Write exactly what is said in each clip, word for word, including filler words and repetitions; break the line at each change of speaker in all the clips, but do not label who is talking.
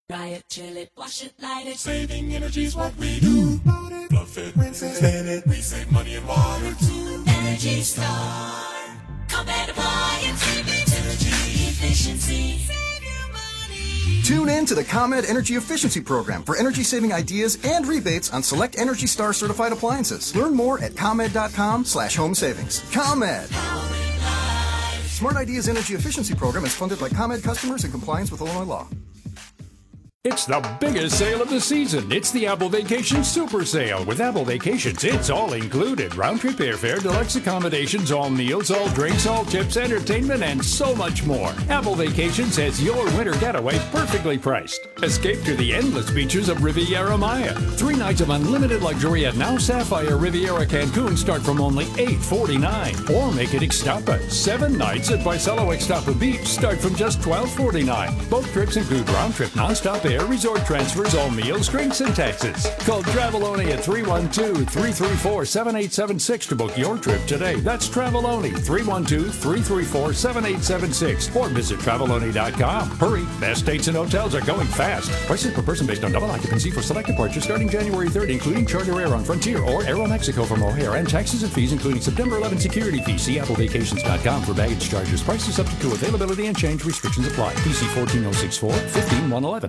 Dry it, chill it, wash it, light it.
Saving energy's what we do. Fluff it, rinse it, spin it. We save money and water too.
Energy Star. ComEd appliance savings. Energy efficiency. Save your money.
Tune in to the ComEd Energy Efficiency Program for energy-saving ideas and rebates on select Energy Star certified appliances. Learn more at ComEd.com slash home savings. ComEd. Smart Ideas Energy Efficiency Program is funded by ComEd customers in compliance with Illinois law.
It's the biggest sale of the season. It's the Apple Vacation Super Sale. With Apple Vacations, it's all included. Round-trip airfare, deluxe accommodations, all meals, all drinks, all tips, entertainment, and so much more. Apple Vacations has your winter getaway perfectly priced. Escape to the endless beaches of Riviera Maya. Three nights of unlimited luxury at Now Sapphire Riviera Cancun start from only eight hundred forty-nine dollars. Or make it Ixtapa. Seven nights at Barcelo Ixtapa Beach start from just twelve forty-nine. Both trips include round-trip non-stop air, resort transfers, all meals, drinks, and taxes. Call Traveloni at three one two, three three four, seven eight seven six to book your trip today. That's Traveloni, three one two, three three four, seven eight seven six. Or visit Traveloni dot com. Hurry, best dates and hotels are going fast. Prices per person based on double occupancy for select departures starting January third, including Charter Air on Frontier or Aeromexico from O'Hare, and taxes and fees including September eleventh security fee. See Apple Vacations dot com for baggage charges. Prices subject to availability and change. Restrictions apply. P C fourteen oh sixty-four, fifteen one eleven.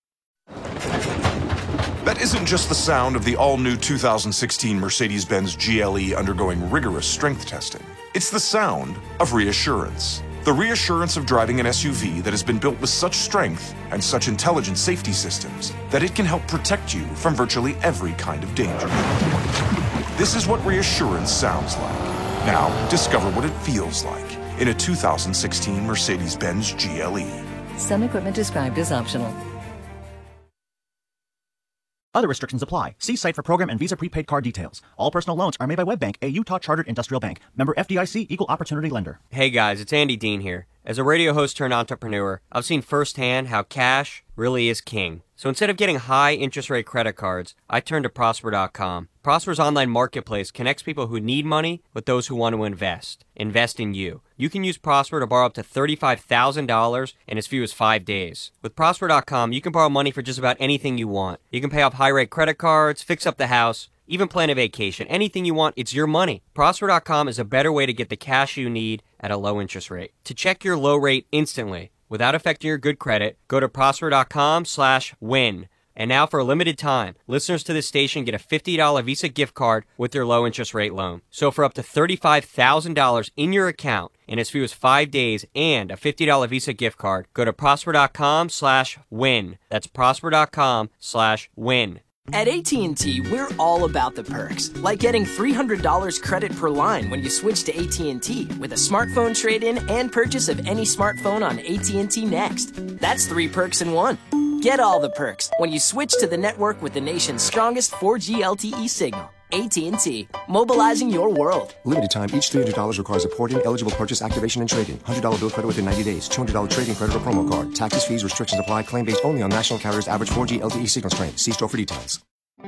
That isn't just the sound of the all-new two thousand sixteen Mercedes-Benz G L E undergoing rigorous strength testing. It's the sound of reassurance. The reassurance of driving an S U V that has been built with such strength and such intelligent safety systems that it can help protect you from virtually every kind of danger. This is what reassurance sounds like. Now, discover what it feels like in a two thousand sixteen Mercedes-Benz G L E.
Some equipment described as optional.
Other restrictions apply. See site for program and Visa prepaid card details. All personal loans are made by WebBank, a Utah chartered industrial bank. Member F D I C, equal opportunity lender.
Hey guys, it's Andy Dean here. As a radio host turned entrepreneur, I've seen firsthand how cash really is king. So instead of getting high interest rate credit cards, I turned to Prosper dot com. Prosper's online marketplace connects people who need money with those who want to invest. Invest in you. You can use Prosper to borrow up to thirty-five thousand dollars in as few as five days. With Prosper dot com, you can borrow money for just about anything you want. You can pay off high-rate credit cards, fix up the house, even plan a vacation. Anything you want, it's your money. Prosper dot com is a better way to get the cash you need at a low interest rate. To check your low rate instantly, without affecting your good credit, go to Prosper dot com slash win. And now for a limited time, listeners to this station get a fifty dollars Visa gift card with their low interest rate loan. So for up to thirty-five thousand dollars in your account in as few as five days and a fifty dollars Visa gift card, go to Prosper dot com slash win. That's Prosper dot com slash win.
At A T and T, we're all about the perks, like getting three hundred dollars credit per line when you switch to A T and T with a smartphone trade-in and purchase of any smartphone on A T and T Next. That's three perks in one. Get all the perks when you switch to the network with the nation's strongest four G L T E signal. A T and T, mobilizing your world.
Limited time, each three hundred dollars requires a port-in, eligible purchase, activation, and trade-in. one hundred dollars bill credit within ninety days. two hundred dollars trade-in credit or promo card. Taxes, fees, restrictions apply. Claim based only on national carriers' average four G L T E signal strength. See store for details.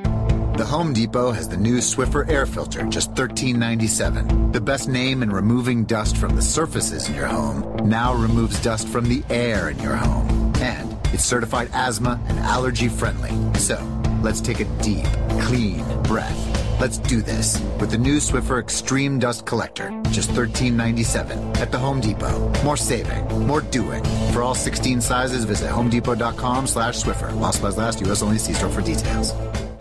The Home Depot has the new Swiffer air filter, just thirteen ninety-seven. The best name in removing dust from the surfaces in your home now removes dust from the air in your home. And it's certified asthma and allergy friendly. So let's take a deep, clean breath. Let's do this with the new Swiffer Extreme Dust Collector, just thirteen ninety-seven at the Home Depot. More saving, more doing. For all sixteen sizes, visit homedepot.com slash Swiffer. While supplies last, U S only. See store for details.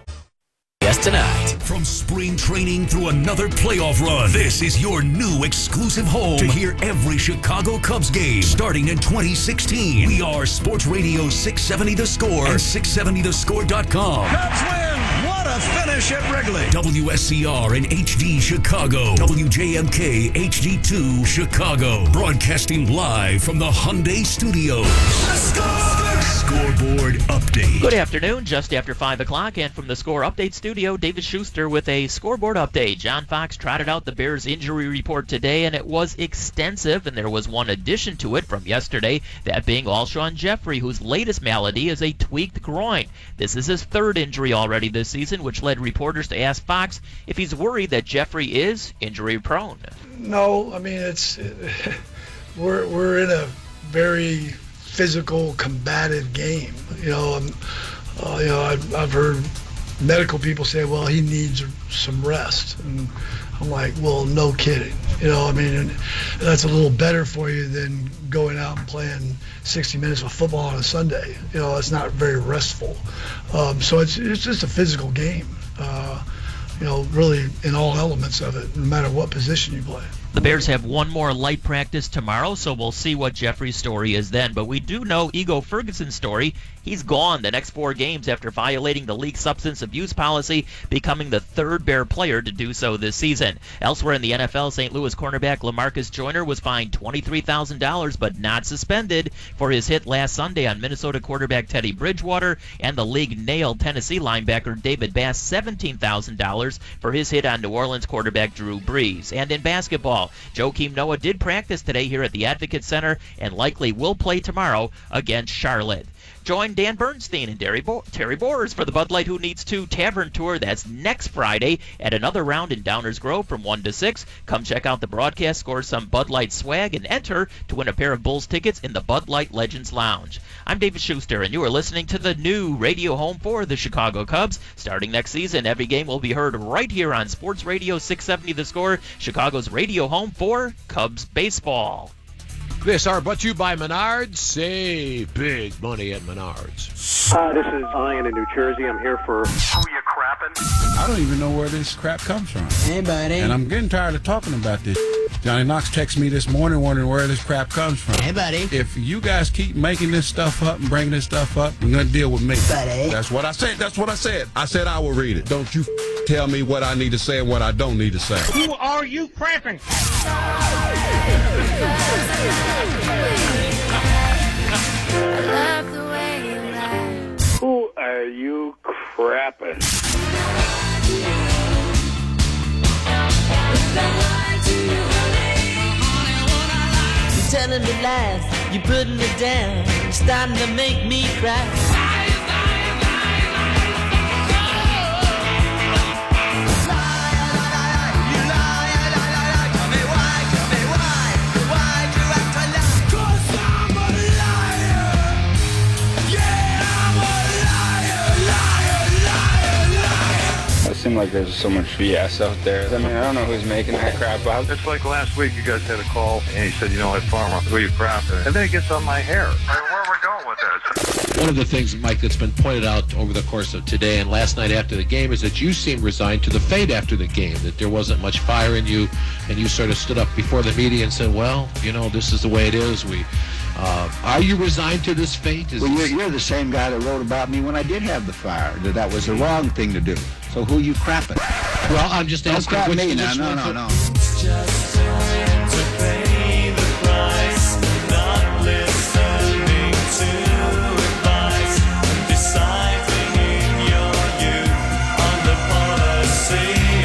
Tonight. From spring training through another playoff run, this is your new exclusive home to hear every Chicago Cubs game starting in twenty sixteen. We are Sports Radio six seventy The Score and six seventy the score dot com.
Cubs win! What a finish at Wrigley!
W S C R in H D Chicago. W J M K H D two Chicago. Broadcasting live from the Hyundai Studios.
The Score!
Scoreboard Update.
Good afternoon, just after five o'clock, and from the Score Update studio, David Schuster with a scoreboard update. John Fox trotted out the Bears injury report today, and it was extensive, and there was one addition to it from yesterday, that being Alshon Jeffrey, whose latest malady is a tweaked groin. This is his third injury already this season, which led reporters to ask Fox if he's worried that Jeffrey is injury-prone.
No, I mean, it's we're we're in a very physical, combative game. You know, um, uh, you know, I've, I've heard medical people say, well, he needs some rest. And I'm like, well, no kidding. You know, I mean, and that's a little better for you than going out and playing sixty minutes of football on a Sunday. You know, it's not very restful. Um, so it's it's just a physical game, uh, you know, really in all elements of it, no matter what position you play.
The Bears have one more light practice tomorrow, so we'll see what Jeffrey's story is then. But we do know Ego Ferguson's story. He's gone the next four games after violating the league's substance abuse policy, becoming the third Bear player to do so this season. Elsewhere in the N F L, Saint Louis cornerback LaMarcus Joyner was fined twenty-three thousand dollars but not suspended for his hit last Sunday on Minnesota quarterback Teddy Bridgewater, and the league nailed Tennessee linebacker David Bass seventeen thousand dollars for his hit on New Orleans quarterback Drew Brees. And in basketball, Joakim Noah did practice today here at the Advocate Center and likely will play tomorrow against Charlotte. Join Dan Bernstein and Terry, Bo- Terry Borders for the Bud Light Who Needs To Tavern Tour. That's next Friday at another round in Downers Grove from one to six. Come check out the broadcast, score some Bud Light swag, and enter to win a pair of Bulls tickets in the Bud Light Legends Lounge. I'm David Schuster, and you are listening to the new radio home for the Chicago Cubs. Starting next season, every game will be heard right here on Sports Radio six seventy The Score, Chicago's radio home for Cubs baseball.
This hour brought to you by Menards. Save big money at Menards.
Uh, this is Ian in New Jersey. I'm here for Who You Crappin'?
I don't even know where this crap comes from.
Hey, buddy.
And I'm getting tired of talking about this. Johnny Knox texted me this morning wondering where this crap comes from.
Hey, buddy.
If you guys keep making this stuff up and bringing this stuff up, you're going to deal with me.
Buddy.
That's what I said. That's what I said. I said I will read it. Don't you tell me what I need to say and what I don't need to say.
Who are you crapping?
Who are you crapping?
You're telling me lies, you're putting me down, you're starting to make me cry.
It seems like there's so much B S out there. I mean, I don't know who's making that crap up.
It's like last week you guys had a call and he said, you know what, Farmer, who you crapping? And then it gets on my hair. I mean, where are we going with this?
One of the things, Mike, that's been pointed out over the course of today and last night after the game is that you seemed resigned to the fate after the game, that there wasn't much fire in you, and you sort of stood up before the media and said, well, you know, this is the way it is. We, uh, are you resigned to this fate? Is
well,
this...
you're, you're the same guy that wrote about me when I did have the fire, that that was the wrong thing to do. So who you crapping?
Well, I'm just
Don't
asking.
crap
which,
me
which
now. No,
one
no,
for...
no.
Just trying to pay the price, not listening to advice, deciding in your youth on the policy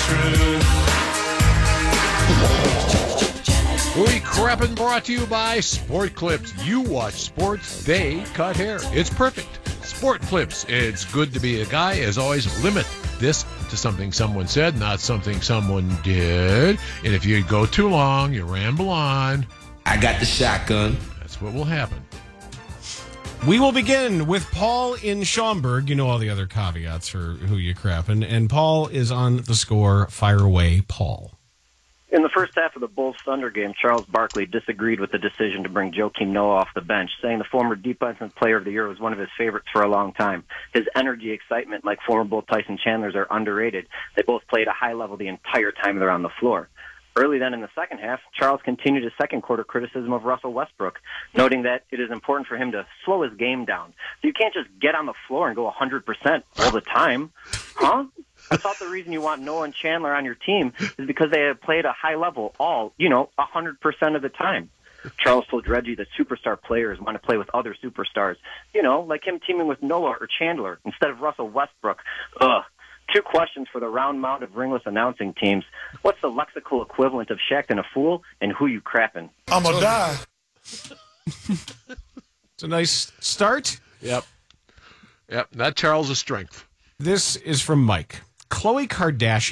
of truth.
We Crappin' brought to you by Sport Clips. You watch sports, they cut hair. It's perfect. Sport Clips. It's good to be a guy. As always, limit this to something someone said, not something someone did. And if you go too long, you ramble on.
I got the shotgun.
That's what will happen.
We will begin with Paul in Schaumburg. You know all the other caveats for Who You Crappin'. And Paul is on the score. Fire away, Paul.
In the first half of the Bulls-Thunder game, Charles Barkley disagreed with the decision to bring Joakim Noah off the bench, saying the former Defensive Player of the Year was one of his favorites for a long time. His energy, excitement, like former Bull Tyson Chandler's, are underrated. They both played a high level the entire time they're on the floor. Early then in the second half, Charles continued his second quarter criticism of Russell Westbrook, noting that it is important for him to slow his game down. So you can't just get on the floor and go one hundred percent all the time. Huh? I thought the reason you want Noah and Chandler on your team is because they have played a high level all, you know, one hundred percent of the time. Charles told Reggie that superstar players want to play with other superstars, you know, like him teaming with Noah or Chandler instead of Russell Westbrook. Ugh. Two questions for the round mound of ringless announcing teams. What's the lexical equivalent of Shaq and a fool, and who you crapping?
I'm going to die.
It's a nice start.
Yep. Yep. Not Charles' strength.
This is from Mike. Khloe Kardashian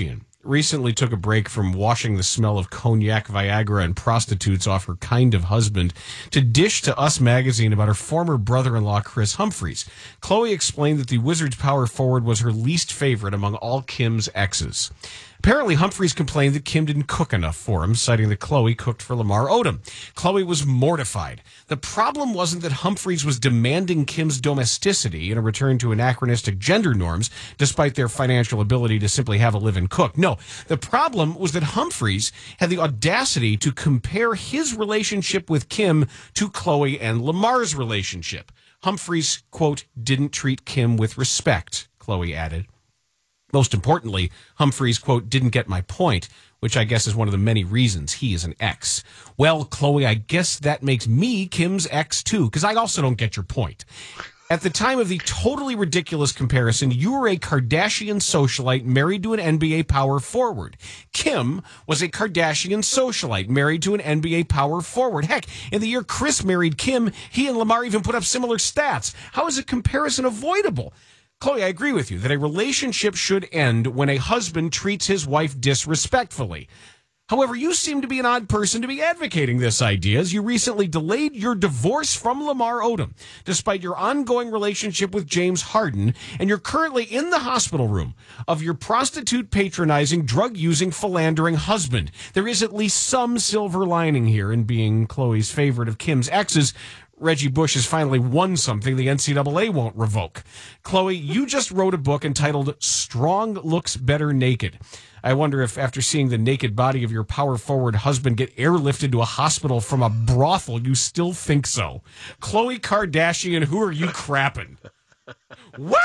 recently took a break from washing the smell of cognac, Viagra, and prostitutes off her kind of husband to dish to Us Magazine about her former brother-in-law, Chris Humphries. Chloe explained that the Wizards power forward was her least favorite among all Kim's exes. Apparently, Humphries complained that Kim didn't cook enough for him, citing that Chloe cooked for Lamar Odom. Chloe was mortified. The problem wasn't that Humphries was demanding Kim's domesticity in a return to anachronistic gender norms, despite their financial ability to simply have a live-in cook. No, the problem was that Humphries had the audacity to compare his relationship with Kim to Chloe and Lamar's relationship. Humphries, quote, didn't treat Kim with respect, Chloe added. Most importantly, Humphries, quote, didn't get my point, which I guess is one of the many reasons he is an ex. Well, Chloe, I guess that makes me Kim's ex, too, because I also don't get your point. At the time of the totally ridiculous comparison, you were a Kardashian socialite married to an N B A power forward. Kim was a Kardashian socialite married to an N B A power forward. Heck, in the year Chris married Kim, he and Lamar even put up similar stats. How is a comparison avoidable? Chloe, I agree with you that a relationship should end when a husband treats his wife disrespectfully. However, you seem to be an odd person to be advocating this idea, as you recently delayed your divorce from Lamar Odom, despite your ongoing relationship with James Harden, and you're currently in the hospital room of your prostitute-patronizing, drug-using, philandering husband. There is at least some silver lining here in being Chloe's favorite of Kim's exes. Reggie Bush has finally won something the N C double A won't revoke. Chloe, you just wrote a book entitled Strong Looks Better Naked. I wonder if after seeing the naked body of your power forward husband get airlifted to a hospital from a brothel, you still think so. Khloe Kardashian, who are you crapping? Woo!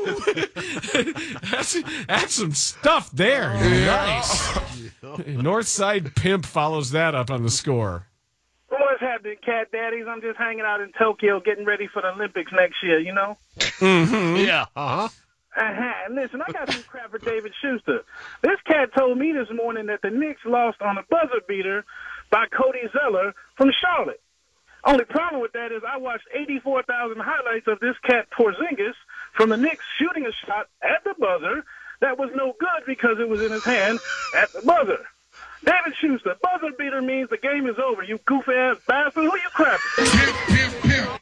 that's, that's some stuff there. Nice. Northside Pimp follows that up on the score.
What's happening, Cat Daddies? I'm just hanging out in Tokyo getting ready for the Olympics next year, you know?
Mm-hmm. Yeah. Uh-huh.
Uh-huh. And listen, I got some crap for David Schuster. This cat told me this morning that the Knicks lost on a buzzer beater by Cody Zeller from Charlotte. Only problem with that is I watched eighty-four thousand highlights of this cat Porzingis from the Knicks shooting a shot at the buzzer that was no good because it was in his hand at the buzzer. David Schuster, buzzer beater means the game is over. You goofy-ass bastard. Who you crapping?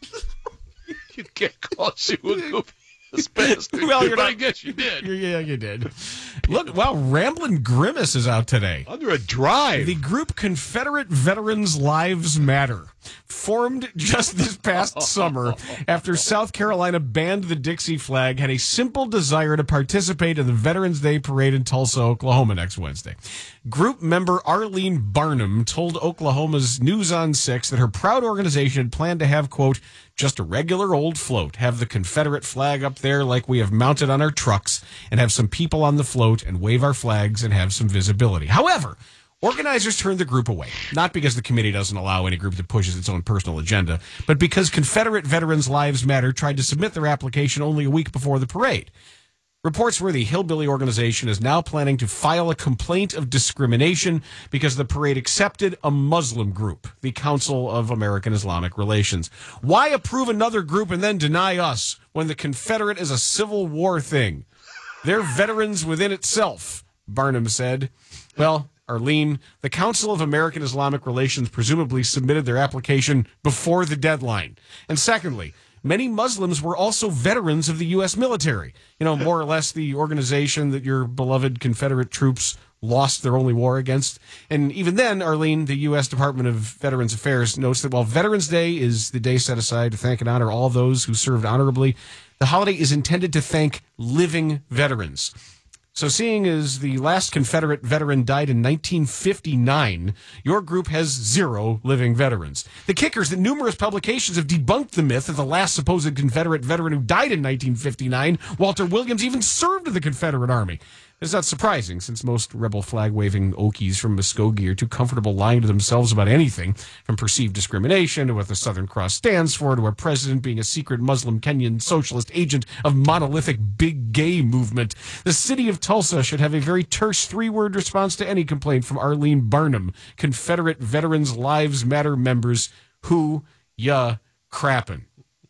You can't call you a goofy-ass bastard.
Well, you're
but
not,
I guess you did.
Yeah, you did. Look, wow, Ramblin' Grimace is out today.
Under a drive.
The group Confederate Veterans Lives Matter formed just this past summer after South Carolina banned the Dixie flag, had a simple desire to participate in the Veterans Day Parade in Tulsa, Oklahoma next Wednesday. Group member Arlene Barnum told Oklahoma's News on six that her proud organization had planned to have, quote, just a regular old float, have the Confederate flag up there like we have mounted on our trucks, and have some people on the float and wave our flags and have some visibility. However, organizers turned the group away, not because the committee doesn't allow any group that pushes its own personal agenda, but because Confederate Veterans Lives Matter tried to submit their application only a week before the parade. Reports were the Hillbilly organization is now planning to file a complaint of discrimination because the parade accepted a Muslim group, the Council of American Islamic Relations. Why approve another group and then deny us when the Confederate is a Civil War thing? They're veterans within itself, Barnum said. Well, Arlene, the Council of American Islamic Relations presumably submitted their application before the deadline. And secondly, many Muslims were also veterans of the U S military. You know, more or less the organization that your beloved Confederate troops lost their only war against. And even then, Arlene, the U S Department of Veterans Affairs notes that while Veterans Day is the day set aside to thank and honor all those who served honorably, the holiday is intended to thank living veterans. So seeing as the last Confederate veteran died in nineteen fifty-nine, your group has zero living veterans. The kicker is that numerous publications have debunked the myth that the last supposed Confederate veteran who died in nineteen fifty-nine, Walter Williams, even served in the Confederate Army. It's not surprising, since most rebel flag-waving Okies from Muskogee are too comfortable lying to themselves about anything, from perceived discrimination to what the Southern Cross stands for, to our president being a secret Muslim Kenyan socialist agent of monolithic big gay movement. The city of Tulsa should have a very terse three-word response to any complaint from Arlene Barnum, Confederate Veterans Lives Matter members. Who ya crappin'?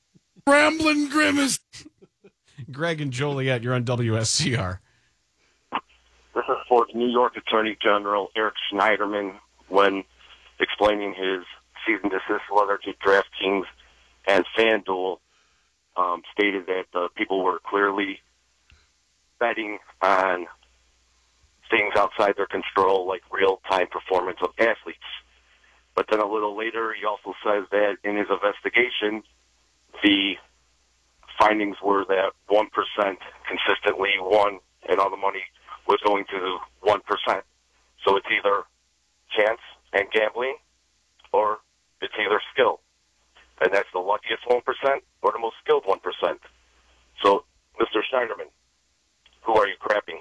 Ramblin' Grimace.
Greg and Joliet, you're on W S C R.
This is for New York Attorney General Eric Schneiderman, when explaining his cease and desist letter to DraftKings and FanDuel, um, stated that uh, people were clearly betting on things outside their control, like real-time performance of athletes. But then a little later, he also says that in his investigation, the findings were that one percent consistently won, and all the money was going to one percent. So it's either chance and gambling, or it's either skill. And that's the luckiest one percent or the most skilled one percent. So, Mister Schneiderman, who are you crapping?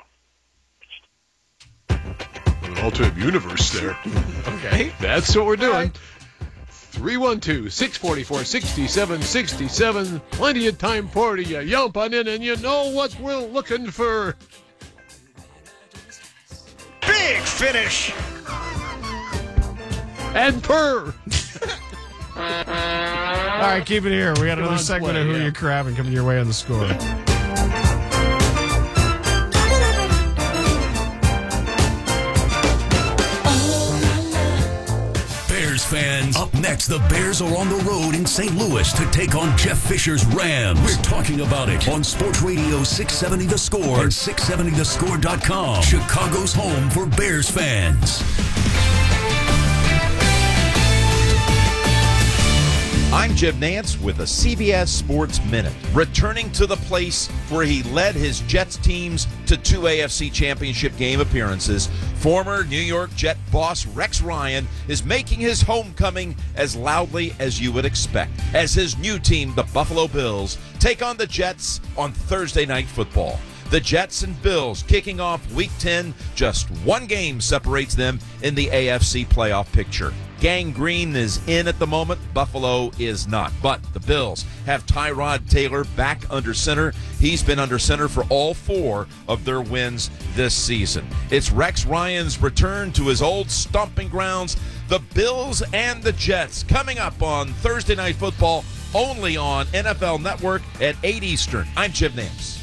An alternate universe there.
Okay.
That's what we're doing. three one two, six four four, six seven six seven. Plenty of time for you. Yelp on in, and you know what we're looking for.
Big finish.
And purr.
All right, keep it here. We got another segment
play,
of Who
yeah.
You're Crabbing coming your way on the Score.
Bears fans, up next, the Bears are on the road in Saint Louis to take on Jeff Fisher's Rams. We're talking about it on Sports Radio six seventy The Score and six seventy the score dot com. Chicago's home for Bears fans.
I'm Jim Nance with a C B S Sports Minute. Returning to the place where he led his Jets teams to two A F C Championship game appearances, former New York Jet boss Rex Ryan is making his homecoming as loudly as you would expect, as his new team, the Buffalo Bills, take on the Jets on Thursday Night Football. The Jets and Bills kicking off Week ten. Just one game separates them in the A F C playoff picture. Gang Green is in at the moment. Buffalo is not. But the Bills have Tyrod Taylor back under center. He's been under center for all four of their wins this season. It's Rex Ryan's return to his old stomping grounds. The Bills and the Jets coming up on Thursday Night Football, only on N F L Network at eight Eastern. I'm Jim Nance.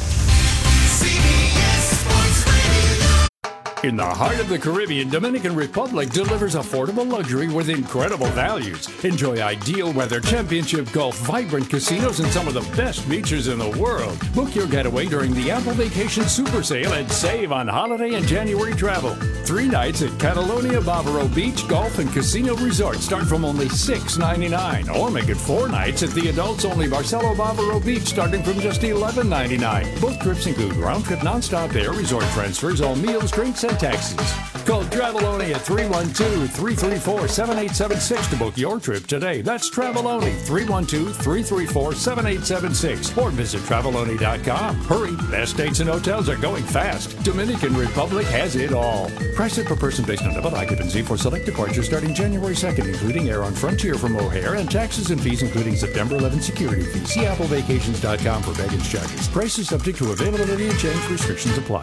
In the heart of the Caribbean, Dominican Republic delivers affordable luxury with incredible values. Enjoy ideal weather, championship golf, vibrant casinos, and some of the best beaches in the world. Book your getaway during the Apple Vacation Super Sale and save on holiday and January travel. Three nights at Catalonia Bavaro Beach Golf and Casino Resort start from only six ninety-nine, or make it four nights at the adults-only Barcelo Bavaro Beach starting from just eleven ninety-nine. Both trips include round-trip nonstop air, resort transfers, all meals, drinks, and taxis. Call Traveloni at three one two, three three four, seven eight seven six to book your trip today. That's Traveloni, three one two, three three four, seven eight seven six, or visit Traveloni dot com. Hurry, best dates and hotels are going fast. Dominican Republic has it all. Prices per person based on double occupancy for select departures starting January second, including air on Frontier from O'Hare, and taxes and fees including September eleventh security fees. See apple vacations dot com for baggage charges. Prices subject to availability and change. Restrictions apply.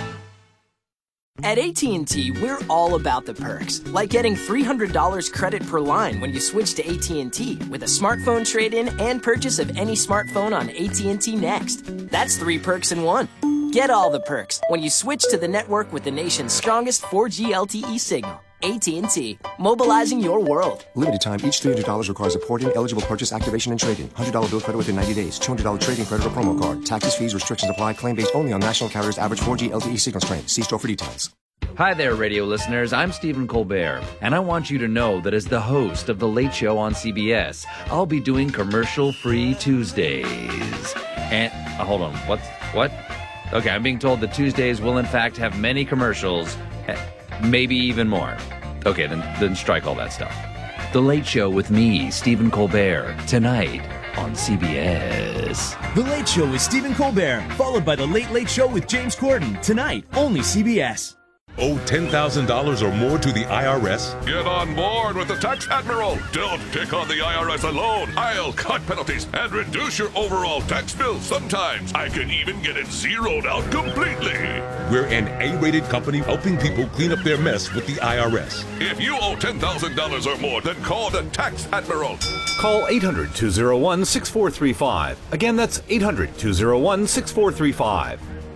At A T and T, we're all about the perks, like getting three hundred dollars credit per line when you switch to A T and T with a smartphone trade-in and purchase of any smartphone on A T and T Next. That's three perks in one. Get all the perks when you switch to the network with the nation's strongest four G L T E signal. A T and T, mobilizing your world.
Limited time, each three hundred dollars requires a port-in, eligible purchase, activation, and trade-in. one hundred dollars bill credit within ninety days. two hundred dollars trade-in credit or promo card. Taxes, fees, restrictions apply. Claim based only on national carriers' average four G L T E signal strength. See store for details.
Hi there, radio listeners. I'm Stephen Colbert, and I want you to know that as the host of The Late Show on C B S, I'll be doing commercial-free Tuesdays. And, uh, hold on, what? What? Okay, I'm being told that Tuesdays will in fact have many commercials, maybe even more. Okay, then, then strike all that stuff. The Late Show with me, Stephen Colbert, tonight on C B S.
The Late Show with Stephen Colbert, followed by The Late Late Show with James Corden, tonight, only C B S.
Owe ten thousand dollars or more to the I R S?
Get on board with the Tax Admiral. Don't take on the I R S alone. I'll cut penalties and reduce your overall tax bill. Sometimes I can even get it zeroed out completely.
We're an A-rated company helping people clean up their mess with the I R S.
If you owe ten thousand dollars or more, then call the Tax Admiral.
Call eight hundred, two oh one, six four three five. Again, that's eight hundred, two oh one, six four three five.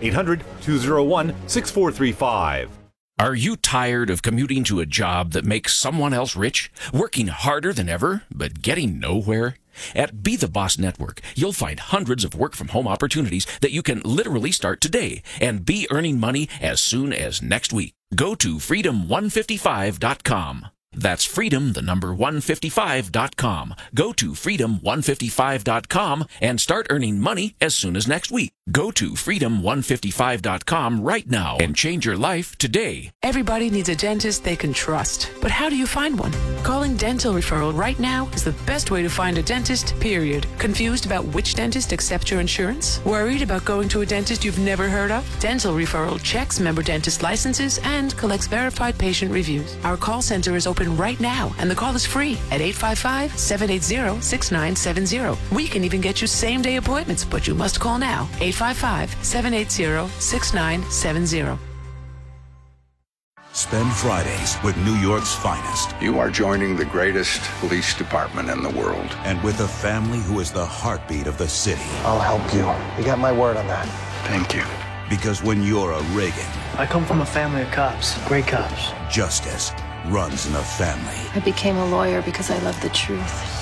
eight hundred, two oh one, six four three five.
Are you tired of commuting to a job that makes someone else rich? Working harder than ever, but getting nowhere? At Be the Boss Network, you'll find hundreds of work-from-home opportunities that you can literally start today and be earning money as soon as next week. Go to freedom one fifty-five dot com. That's freedom, the number one fifty-five dot com. Go to freedom one fifty-five dot com and start earning money as soon as next week. Go to freedom one fifty-five dot com right now and change your life today.
Everybody needs a dentist they can trust. But how do you find one? Calling Dental Referral right now is the best way to find a dentist, period. Confused about which dentist accepts your insurance? Worried about going to a dentist you've never heard of? Dental Referral checks member dentist licenses and collects verified patient reviews. Our call center is open right now, and the call is free at eight five five, seven eight zero, six nine seven zero. We can even get you same-day appointments, but you must call now. eight five five, seven eight zero, six nine seven zero.
Spend Fridays with New York's finest.
You are joining the greatest police department in the world.
And with a family who is the heartbeat of the city.
I'll help you. You got my word on that.
Thank you.
Because when you're a Reagan,
I come from a family of cops, great cops.
justice runs in the family.
I became a lawyer because I love the truth.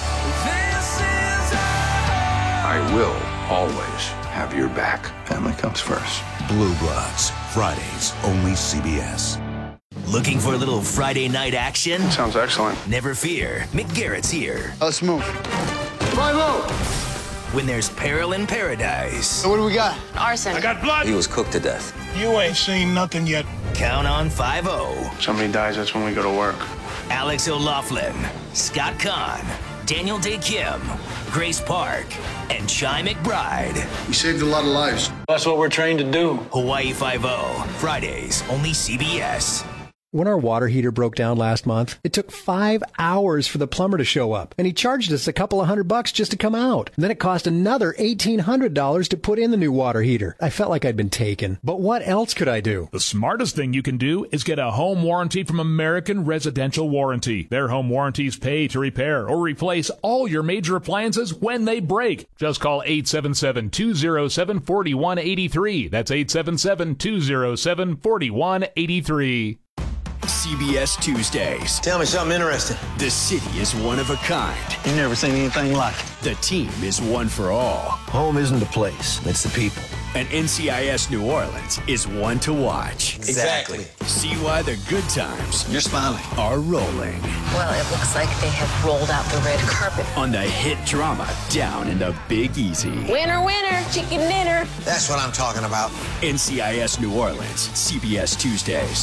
I will always have your back. Family comes first.
Blue Bloods, Fridays, only C B S.
Looking for a little Friday night action?
Sounds excellent.
Never fear, Mick Garrett's here.
Let's move. five oh!
When there's peril in paradise.
So what do we got?
Arson.
I got blood.
He was cooked to death.
You ain't seen nothing yet.
Count on five oh.
Somebody dies, that's when we go to work.
Alex O'Loughlin, Scott Kahn, Daniel Day Kim, Grace Park, and Chi McBride.
We saved a lot of lives. That's what we're trained to do.
Hawaii five oh, Fridays, only C B S.
When our water heater broke down last month, it took five hours for the plumber to show up, and he charged us a couple of hundred bucks just to come out. And then it cost another eighteen hundred dollars to put in the new water heater. I felt like I'd been taken. But what else could I do?
The smartest thing you can do is get a home warranty from American Residential Warranty. Their home warranties pay to repair or replace all your major appliances when they break. Just call eight seven seven, two oh seven, four one eight three. That's eight seven seven, two oh seven, four one eight three.
C B S Tuesdays.
Tell me something interesting.
The city is one of a kind.
You've never seen anything like it.
The team is one for all.
Home isn't the place, it's the people.
And N C I S New Orleans is one to watch.
Exactly.
See why the good times
You're smiling.
are rolling.
Well, it looks like they have rolled out the red carpet.
On the hit drama Down in the Big Easy.
Winner, winner, chicken dinner.
That's what I'm talking about.
N C I S New Orleans, C B S Tuesdays.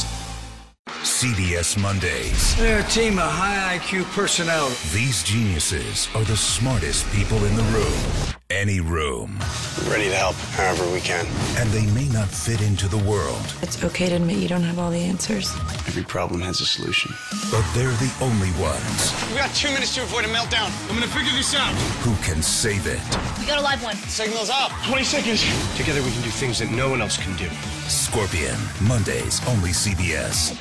C B S Mondays.
They're a team of high I Q personnel.
These geniuses are the smartest people in the room. Any room.
We're ready to help however we can.
And they may not fit into the world,
It's okay to admit you don't have all the answers.
Every problem has a solution.
but they're the only ones
We got two minutes to avoid a meltdown. I'm gonna figure this out.
who can save it.
We got a live one.
Signal's up. twenty seconds. Together we can do things that no one else can do.
Scorpion, Mondays, only C B S.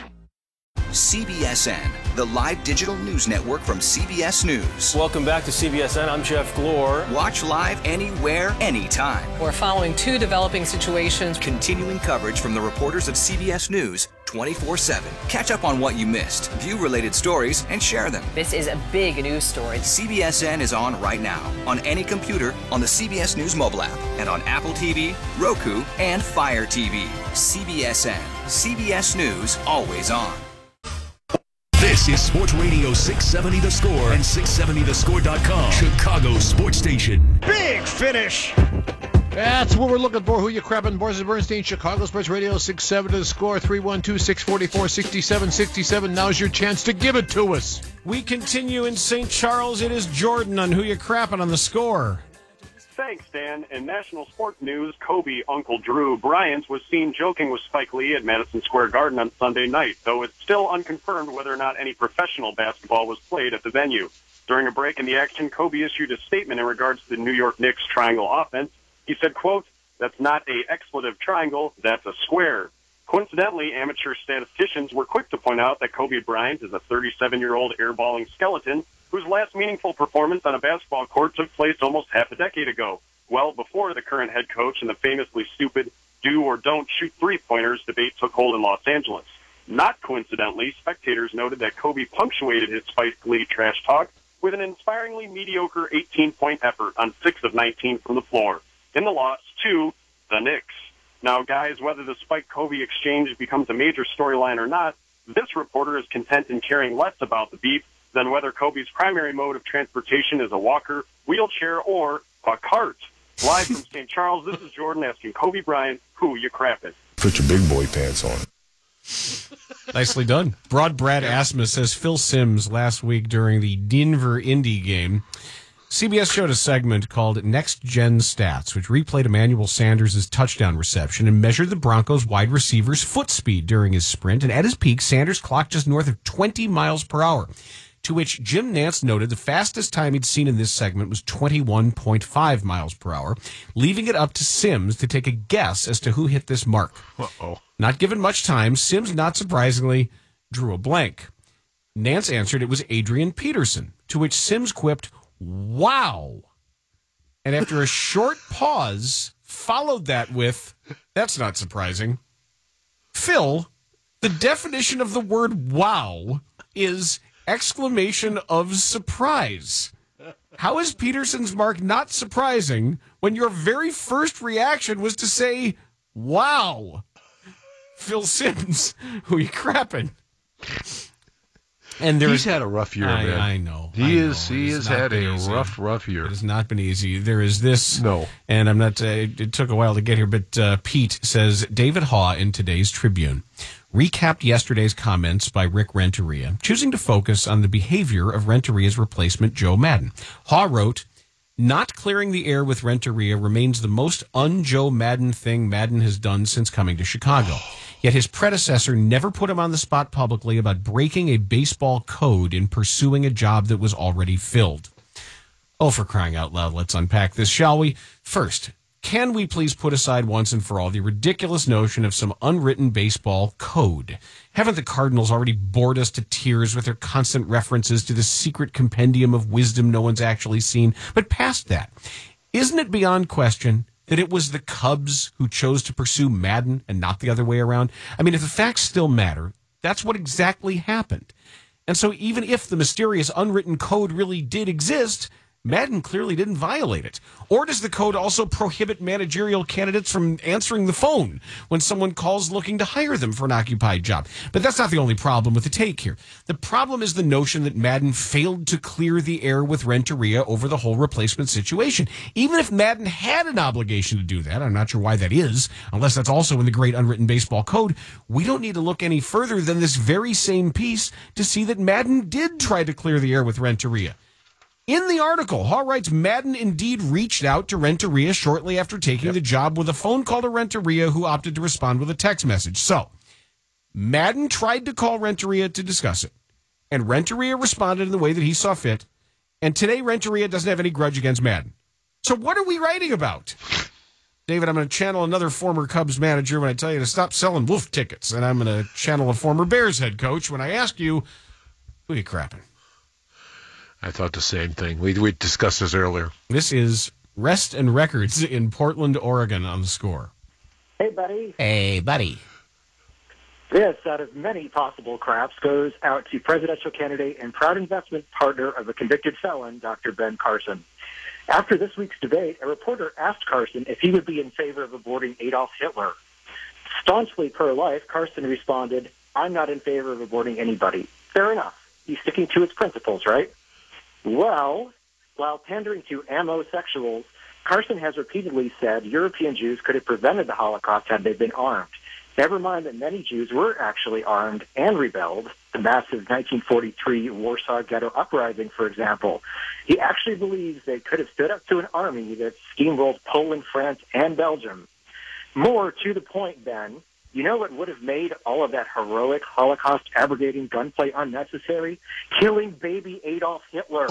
C B S N, the live digital news network from C B S News.
Welcome back to C B S N. I'm Jeff Glor.
Watch live anywhere, anytime.
We're following two developing situations.
Continuing coverage from the reporters of C B S News twenty-four seven. Catch up on what you missed, view related stories, and share them.
This is a big news story.
C B S N is on right now, on any computer, on the C B S News mobile app, and on Apple T V, Roku, and Fire T V. C B S N. C B S News, always on.
This is Sports Radio six seventy The Score and six seventy the score dot com, Chicago Sports Station.
Big finish.
That's what we're looking for. Who you crapping? Boris Bernstein, Chicago Sports Radio, six seventy The Score, three one two, six four four, six seven six seven. Now's your chance to give it to us.
We continue in Saint Charles. It is Jordan on Who You Crapping on the Score.
Thanks, Dan. In national sports news, Kobe Uncle Drew Bryant was seen joking with Spike Lee at Madison Square Garden on Sunday night, though it's still unconfirmed whether or not any professional basketball was played at the venue. During a break in the action, Kobe issued a statement in regards to the New York Knicks triangle offense. He said, quote, "That's not a expletive triangle, that's a square." Coincidentally, amateur statisticians were quick to point out that Kobe Bryant is a thirty-seven-year-old airballing skeleton whose last meaningful performance on a basketball court took place almost half a decade ago, well before the current head coach and the famously stupid do or don't shoot three-pointers debate took hold in Los Angeles. Not coincidentally, spectators noted that Kobe punctuated his Spike Lee trash talk with an inspiringly mediocre eighteen-point effort on six of nineteen from the floor, in the loss to the Knicks. Now, guys, whether the Spike-Kobe exchange becomes a major storyline or not, this reporter is content in caring less about the beef than whether Kobe's primary mode of transportation is a walker, wheelchair, or a cart. Live from Saint Charles, this is Jordan asking Kobe Bryant, who you crapping?
Put your big boy pants on.
Nicely done. Broad Brad Asmus says Phil Simms last week during the Denver Indy game. C B S showed a segment called Next Gen Stats, which replayed Emmanuel Sanders' touchdown reception and measured the Broncos wide receiver's foot speed during his sprint. And at his peak, Sanders clocked just north of twenty miles per hour, to which Jim Nantz noted the fastest time he'd seen in this segment was twenty-one point five miles per hour, leaving it up to Simms to take a guess as to who hit this mark.
Uh-oh.
Not given much time, Simms, not surprisingly, drew a blank. Nantz answered it was Adrian Peterson, to which Simms quipped, "Wow." And after a short pause, followed that with, "That's not surprising." Phil, the definition of the word wow is exclamation of surprise. How is Peterson's mark not surprising when your very first reaction was to say, wow? Phil Simms, who you crapping? And
he's had a rough year,
I,
man.
I know.
He
I
is.
know.
He
It
has
not
had
been
a
easy.
rough, rough year.
It has not been easy. There is this.
No.
And I'm not, uh, it took a while to get here, but uh, Pete says, David Haw in today's Tribune recapped yesterday's comments by Rick Renteria, choosing to focus on the behavior of Renteria's replacement, Joe Madden. Haw wrote, not clearing the air with Renteria remains the most un-Joe Madden thing Madden has done since coming to Chicago. Yet his predecessor never put him on the spot publicly about breaking a baseball code in pursuing a job that was already filled. Oh, for crying out loud, let's unpack this, shall we? First, can we please put aside once and for all the ridiculous notion of some unwritten baseball code? Haven't the Cardinals already bored us to tears with their constant references to the secret compendium of wisdom no one's actually seen? But past that, isn't it beyond question that it was the Cubs who chose to pursue Madden and not the other way around? I mean, if the facts still matter, that's what exactly happened. And so even if the mysterious unwritten code really did exist, Madden clearly didn't violate it. Or does the code also prohibit managerial candidates from answering the phone when someone calls looking to hire them for an occupied job? But that's not the only problem with the take here. The problem is the notion that Madden failed to clear the air with Renteria over the whole replacement situation. Even if Madden had an obligation to do that, I'm not sure why that is, unless that's also in the great unwritten baseball code, we don't need to look any further than this very same piece to see that Madden did try to clear the air with Renteria. In the article, Haw writes, Madden indeed reached out to Renteria shortly after taking yep. the job with a phone call to Renteria, who opted to respond with a text message. So, Madden tried to call Renteria to discuss it, and Renteria responded in the way that he saw fit, and today Renteria doesn't have any grudge against Madden. So what are we writing about? David, I'm going to channel another former Cubs manager when I tell you to stop selling wolf tickets, and I'm going to channel a former Bears head coach when I ask you, who are you crapping?
I thought the same thing. We we discussed this earlier.
This is Rest and Records in Portland, Oregon on the Score.
Hey, buddy.
Hey, buddy.
This, out of many possible craps, goes out to presidential candidate and proud investment partner of a convicted felon, Doctor Ben Carson. After this week's debate, a reporter asked Carson if he would be in favor of aborting Adolf Hitler. Staunchly pro-life, Carson responded, I'm not in favor of aborting anybody. Fair enough. He's sticking to its principles, right? Well, while pandering to amosexuals, Carson has repeatedly said European Jews could have prevented the Holocaust had they been armed. Never mind that many Jews were actually armed and rebelled, the massive nineteen forty-three Warsaw Ghetto Uprising, for example. He actually believes they could have stood up to an army that steamrolled Poland, France, and Belgium. More to the point, Ben, you know what would have made all of that heroic Holocaust-abrogating gunplay unnecessary? Killing baby Adolf Hitler.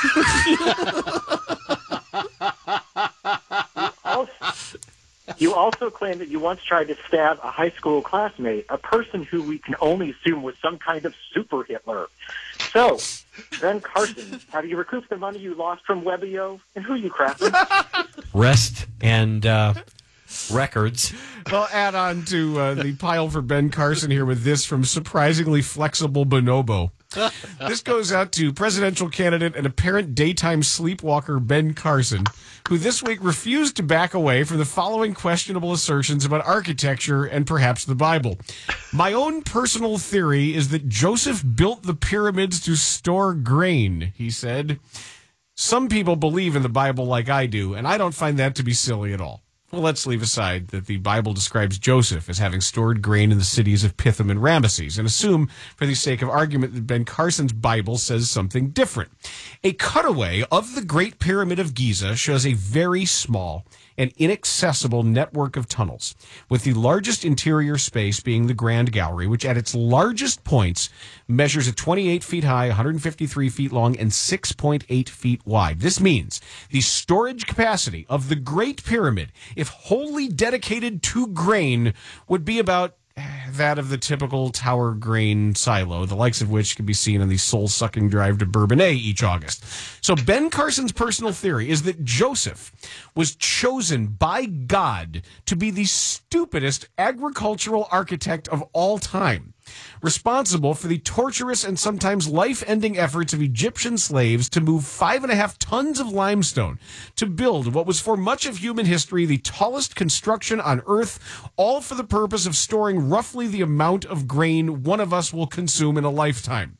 you, also, you also claim that you once tried to stab a high school classmate, a person who we can only assume was some kind of super Hitler. So, Ben Carson, have you recouped the money you lost from Webio? And who are you crapping?
Rest and... Uh...
records.
I'll add on to uh, the pile for Ben Carson here with this from surprisingly flexible Bonobo. This goes out to presidential candidate and apparent daytime sleepwalker Ben Carson, who this week refused to back away from the following questionable assertions about architecture and perhaps the Bible. My own personal theory is that Joseph built the pyramids to store grain, he said. Some people believe in the Bible like I do, and I don't find that to be silly at all. Well, let's leave aside that the Bible describes Joseph as having stored grain in the cities of Pithom and Ramesses, and assume, for the sake of argument, that Ben Carson's Bible says something different. A cutaway of the Great Pyramid of Giza shows a very small and inaccessible network of tunnels, with the largest interior space being the Grand Gallery, which at its largest points measures at twenty-eight feet high, one hundred fifty-three feet long, and six point eight feet wide. This means the storage capacity of the Great Pyramid, if wholly dedicated to grain, would be about that of the typical tower grain silo, the likes of which can be seen on the soul-sucking drive to Bourbonnais each August. So Ben Carson's personal theory is that Joseph was chosen by God to be the stupidest agricultural architect of all time, responsible for the torturous and sometimes life-ending efforts of Egyptian slaves to move five and a half tons of limestone to build what was for much of human history the tallest construction on Earth, all for the purpose of storing roughly the amount of grain one of us will consume in a lifetime.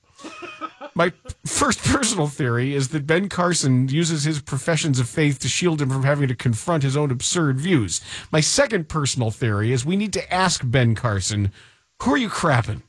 My first personal theory is that Ben Carson uses his professions of faith to shield him from having to confront his own absurd views. My second personal theory is we need to ask Ben Carson, who are you crapping?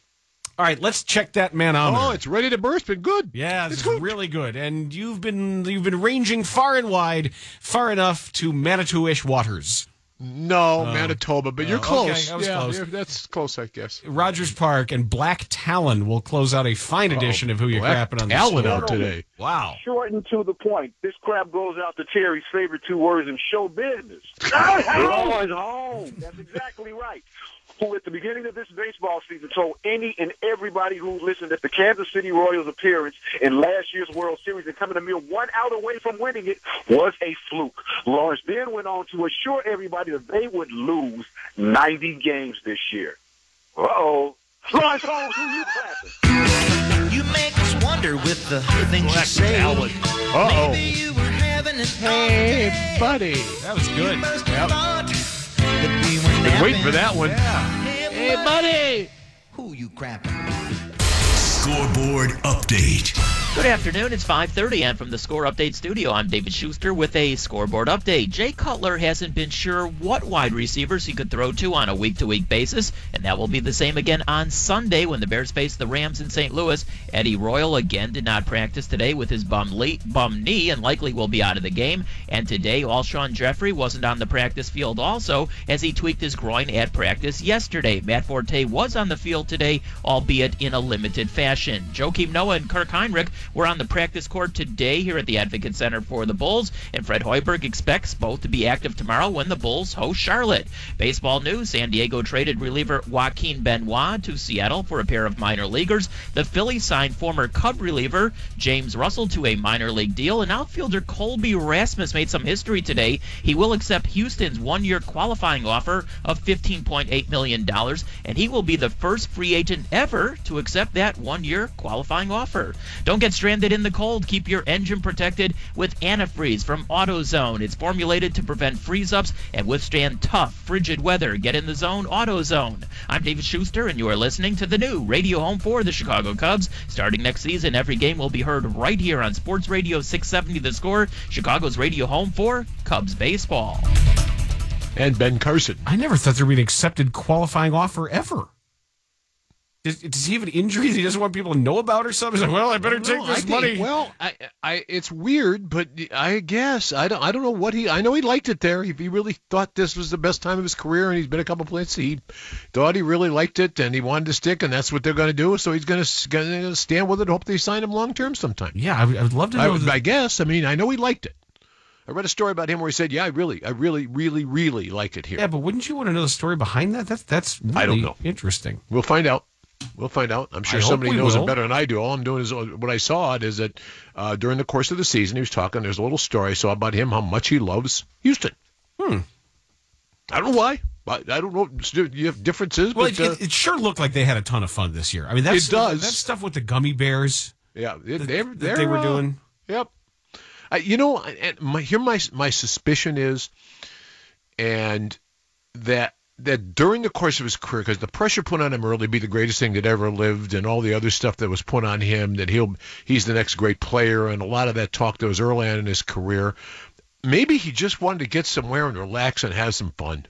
All right, let's check that manometer.
Oh, it's ready to burst, but good.
Yeah, this
it's
is
good.
really good. And you've been you've been ranging far and wide, far enough to Manitou-ish waters.
No,
Oh.
Manitoba, but you're
Oh,
close.
okay, I was
yeah,
close.
yeah, that's close, I guess.
Rogers Park and Black Talon will close out a fine edition of Who You
Black
Crapping on the
Talon
Score.
out today.
Wow.
Short and to the point. This crap goes out to Terry's favorite two words in show business. Lawrence home. That's exactly right. Who at the beginning of this baseball season told any and everybody who listened that the Kansas City Royals appearance in last year's World Series and coming a mere one out away from winning it was a fluke. Lawrence then went on to assure everybody that they would lose ninety games this year. Uh-oh. Lawrence Holmes, who you clapping?
You make us wonder with the things you say.
Uh-oh.
Maybe you were having an
Hey, buddy.
That was good.
thought that we were
Been waiting for that one.
Hey, buddy. Who you crapping?
Scoreboard update.
Good afternoon. It's five thirty, and from the Score Update studio, I'm David Schuster with a scoreboard update. Jay Cutler hasn't been sure what wide receivers he could throw to on a week-to-week basis, and that will be the same again on Sunday when the Bears face the Rams in Saint Louis. Eddie Royal again did not practice today with his bum, le- bum knee and likely will be out of the game. And today, Alshon Jeffrey wasn't on the practice field also as he tweaked his groin at practice yesterday. Matt Forte was on the field today, albeit in a limited fashion. Joakim Noah and Kirk Heinrich were on the practice court today here at the Advocate Center for the Bulls, and Fred Hoiberg expects both to be active tomorrow when the Bulls host Charlotte. Baseball news, San Diego traded reliever Joaquin Benoit to Seattle for a pair of minor leaguers. The Phillies signed former Cub reliever James Russell to a minor league deal, and outfielder Colby Rasmus made some history today. He will accept Houston's one-year qualifying offer of fifteen point eight million dollars, and he will be the first free agent ever to accept that one-year qualifying offer. Don't get stranded in the cold. Keep your engine protected with antifreeze from AutoZone. It's formulated to prevent freeze-ups and withstand tough, frigid weather. Get in the zone, AutoZone. I'm David Schuster, and you are listening to the new radio home for the Chicago Cubs. Starting next season, every game will be heard right here on Sports Radio six seventy The Score, Chicago's radio home for Cubs baseball.
And Ben Carson.
I never thought there would be an accepted qualifying offer ever. Does, does he have an injury that he doesn't want people to know about or something? He's like, well, I better take
No,
this
I think-
money.
Well, I, I, it's weird, but I guess I don't, I don't know what he. I know he liked it there. If he really thought this was the best time of his career, and he's been a couple places, he thought he really liked it, and he wanted to stick, and that's what they're going to do. So he's going to stand with it. Hope they sign him long term sometime.
Yeah, I would, I would love to know.
I,
that-
I guess. I mean, I know he liked it. I read a story about him where he said, "Yeah, I really, I really, really, really like it here."
Yeah, but wouldn't you want to know the story behind that? That's that's really
I don't know.
Interesting.
We'll find out. We'll find out. I'm sure
I hope
somebody
we
knows
will.
it better than I do. All I'm doing is what I saw it is that uh, during the course of the season, he was talking. There's a little story I saw about him, how much he loves Houston.
Hmm.
I don't know why. I, I don't know. You have differences.
Well,
but,
it,
uh,
it, it sure looked like they had a ton of fun this year. I mean, that's,
it does.
That stuff with the gummy bears.
Yeah, it,
that,
they,
that they were
uh,
doing.
Yep. I, you know, and my, here my my suspicion is, and that that during the course of his career, because the pressure put on him early, be the greatest thing that ever lived, and all the other stuff that was put on him, that he'll he's the next great player, and a lot of that talk that was early on in his career, maybe he just wanted to get somewhere and relax and have some fun.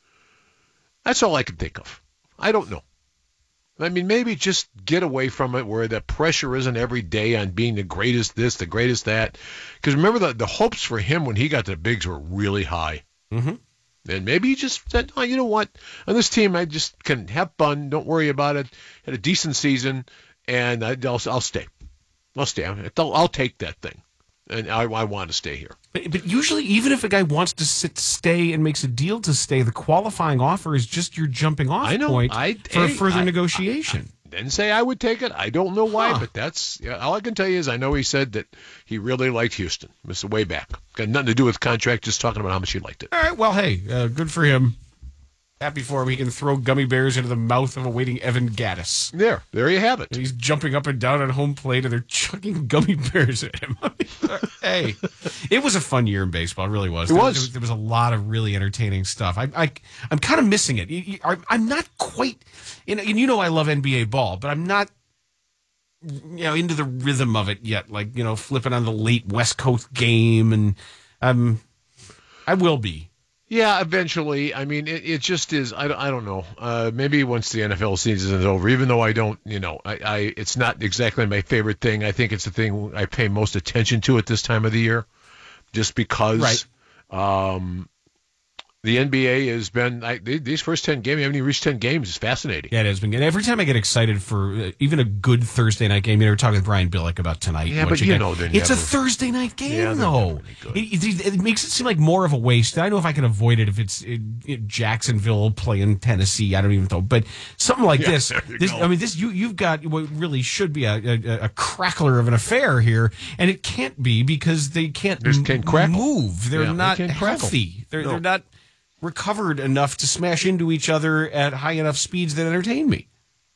That's all I can think of. I don't know. I mean, maybe just get away from it where the pressure isn't every day on being the greatest this, the greatest that. Because remember, the, the hopes for him when he got to the bigs were really high.
Mm-hmm.
And maybe he just said, oh, you know what? On this team, I just can have fun. Don't worry about it. Had a decent season, and I, I'll, I'll stay. I'll stay. I'll, I'll take that thing. And I, I want to stay here.
But, but usually, even if a guy wants to sit, stay and makes a deal to stay, the qualifying offer is just your jumping off
I know.
point
I,
for
hey,
further
I,
negotiation.
I, I didn't say I would take it. I don't know why,
Huh.
but that's yeah, all I can tell you is I know he said that he really liked Houston. This is way back. Got nothing to do with contract, just talking about how much he liked it.
All right, well, hey, uh, good for him. Happy for him. He can throw gummy bears into the mouth of a waiting Evan Gaddis.
There, there you have it.
And he's jumping up and down on home plate, and they're chucking gummy bears at him. Hey, it was a fun year in baseball. It really was.
It
There,
was.
there was. There was a lot of really entertaining stuff. I, I, I'm kind of missing it. You- you- I'm not quite, and and you know I love N B A ball, but I'm not, you know, into the rhythm of it yet. Like, you know, flipping on the late West Coast game, and um, I will be.
Yeah, eventually. I mean, it, it just is. I, don't- I don't know. Uh, maybe once the N F L season is over, even though I don't, you know, I, I it's not exactly my favorite thing. I think it's the thing I pay most attention to at this time of the year, just because.
Right.
Um, the N B A has been I, these first ten games. Haven't even reached ten games. Is fascinating.
Yeah, it has been good. Every time I get excited for uh, even a good Thursday night game, you know, we're talking with Brian Billick about tonight.
Yeah,
once
but you
again.
know they're
it's
never-
a Thursday night game,
Yeah, they're
though.
never any good.
It, it, it makes it seem like more of a waste. I know if I can avoid it if it's it, it Jacksonville playing Tennessee. I don't even know, but something like
Yeah,
this.
there you
This,
go.
I mean, this you you've got what really should be a, a, a crackler of an affair here, and it can't be because they can't,
They just can't crackle.
move. They're
Yeah, they
not
can't crackle.
healthy. They're
No.
they're not recovered enough to smash into each other at high enough speeds that entertain me.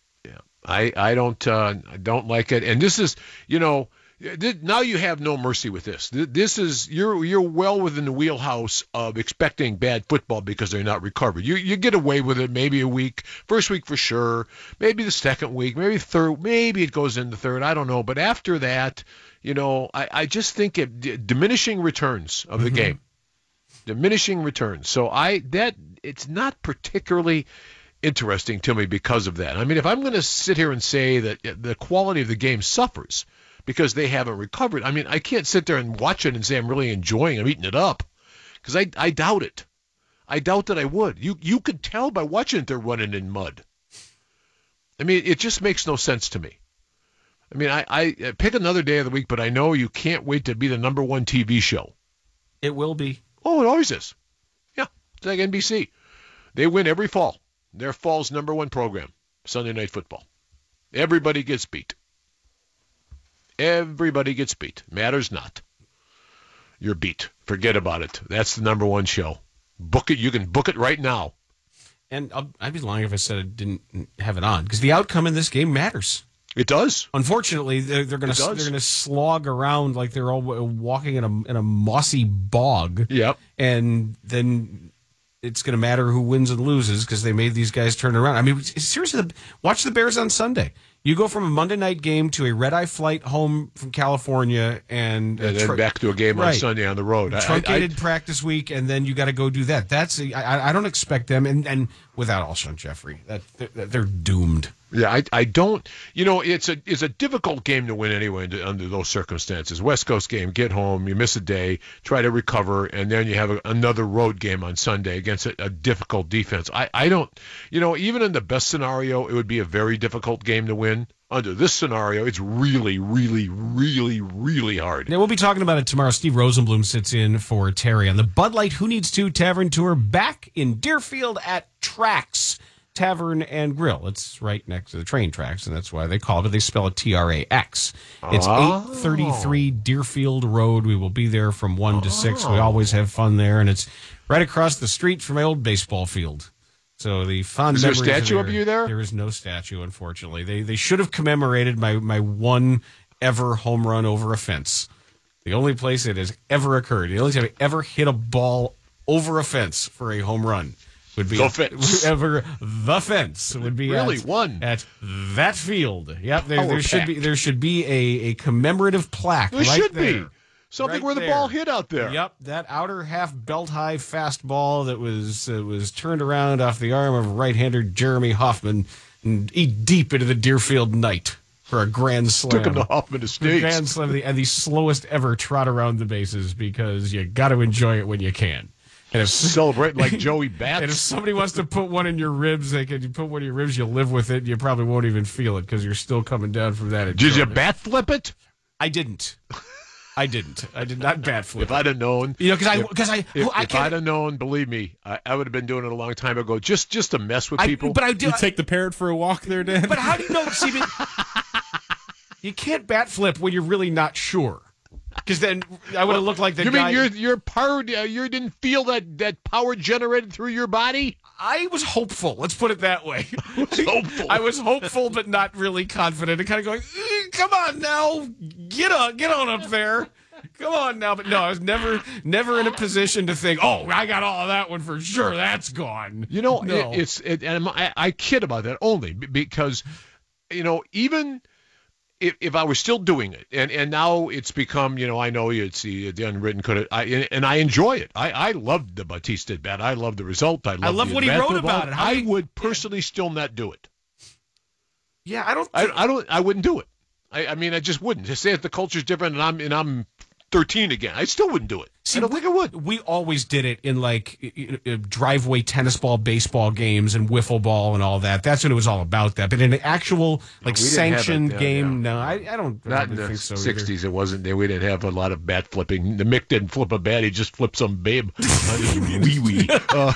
I, I don't uh, I don't like it, and this is you know th- now you have no mercy with this. Th- This is you're you're well within the wheelhouse of expecting bad football because they're not recovered. You you get away with it maybe a week, first week for sure, maybe the second week, maybe third, maybe it goes into third. I don't know, but after that, you know, I, I just think it d- diminishing returns of the game, diminishing returns. So I that it's not particularly interesting to me because of that. I mean, if I'm going to sit here and say that the quality of the game suffers because they haven't recovered, I mean, I can't sit there and watch it and say I'm really enjoying it, I'm eating it up, because I, I doubt it. I doubt that I would. You you could tell by watching it they're running in mud. I mean, it just makes no sense to me. I mean, I, I pick another day of the week, but I know you can't wait to be the number one T V show.
It will be.
Oh, it always is. Yeah, it's like N B C. They win every fall. Their fall's number one program, Sunday Night Football. Everybody gets beat. Everybody gets beat. Matters not. You're beat. Forget about it. That's the number one show. Book it. You can book it right now.
And I'll, I'd be lying if I said I didn't have it on, because the outcome in this game matters.
It does.
Unfortunately, they're, they're going
It
to
does.
they're going to slog around like they're all walking in a in a mossy bog.
Yep.
And then it's going to matter who wins and loses because they made these guys turn around. I mean, seriously, the, watch the Bears on Sunday. You go from a Monday night game to a red-eye flight home from California, and,
And then
tr-
back to a game on
Right.
Sunday on the road. I- I-
truncated practice week, and then you got to go do that. That's I, I don't expect them, and, and without Alshon Jeffrey, that they're, they're doomed.
Yeah, I, I don't. You know, it's a it's a difficult game to win anyway under, under those circumstances. West Coast game, get home, you miss a day, try to recover, and then you have a, another road game on Sunday against a, a difficult defense. I, I don't. You know, even in the best scenario, it would be a very difficult game to win. Under this scenario, it's really, really, really, really hard.
Now, we'll be talking about it tomorrow. Steve Rosenblum sits in for Terry on the Bud Light Who Needs To Tavern Tour back in Deerfield at Trax Tavern and Grill. It's right next to the train tracks, and that's why they call it, but they spell it T R A X. It's
Oh.
eight thirty-three Deerfield Road. We will be there from one to six. We always have fun there, and it's right across the street from my old baseball field. So the fond
Is there a
memories are
statue of you there?
There is no statue, unfortunately. They they should have commemorated my, my one ever home run over a fence. The only place it has ever occurred. The only time I ever hit a ball over a fence for a home run would be
The
at,
fence.
ever the fence would be
Really?
at,
One?
at that field. Yep, there,
Power
there should
pack.
be there should be a, a commemorative plaque.
There
right
should
there.
be. Something
Right
where the
there.
ball hit out there.
Yep, that outer half belt high fastball that was uh, was turned around off the arm of right-hander Jeremy Hoffman and eat deep into the Deerfield night for a grand slam.
Took him to Hoffman Estates.
Grand slam, the- and the slowest ever trot around the bases because you got to enjoy it when you can. And if
Celebrate like Joey Bats.
and if somebody wants to put one in your ribs, they can. You put one in your ribs, you'll live with it. You probably won't even feel it because you're still coming down from that.
Did you
enjoyment.
bat flip it?
I didn't. I didn't. I did not bat flip.
If I'd have known,
You know, 'cause I-
if-
'cause I-
if,
I
if
can't-
I'd have known, believe me, I, I would have been doing it a long time ago, just just to mess with
I-
people.
but I do.
You take the parrot for a walk there, Dan?
But how do you know? See, but you can't bat flip when you're really not sure. Because then I would have looked like the
you
guy.
mean your your power? Uh, you didn't feel that that power generated through your body?
I was hopeful. Let's put it that way.
hopeful.
I was hopeful, but not really confident, and kind of going, "Eh, "Come on now, get on, get on up there." Come on now, but no, I was never, never in a position to think, "Oh, I got all of that one for sure. That's gone."
You know,
no.
it, it's it, and I, I kid about that only b- because, you know, even if, if I was still doing it, and, and now it's become, you know, I know it's the, the unwritten code, I and I enjoy it. I, I loved the Batista at bat. I love the result. I love,
I love
the
what he
advancement
wrote
of all.
about it. How
I
he-
would personally still not do it.
Yeah, I don't.
I, I don't. I wouldn't do it. I, I mean, I just wouldn't. To say that the culture's different, and I'm and I'm thirteen again, I still wouldn't do it.
See,
I don't think I would.
We always did it in like y- y- driveway tennis ball, baseball games, and wiffle ball and all that. That's what it was all about. That, but in an actual like
we didn't have it,
sanctioned
yeah,
game, no, I, I don't. I
Not
don't
in the
think so. either.
sixties, it wasn't there. We didn't have a lot of bat flipping. The Mick didn't flip a bat; he just flipped some babe on his wee wee. Uh,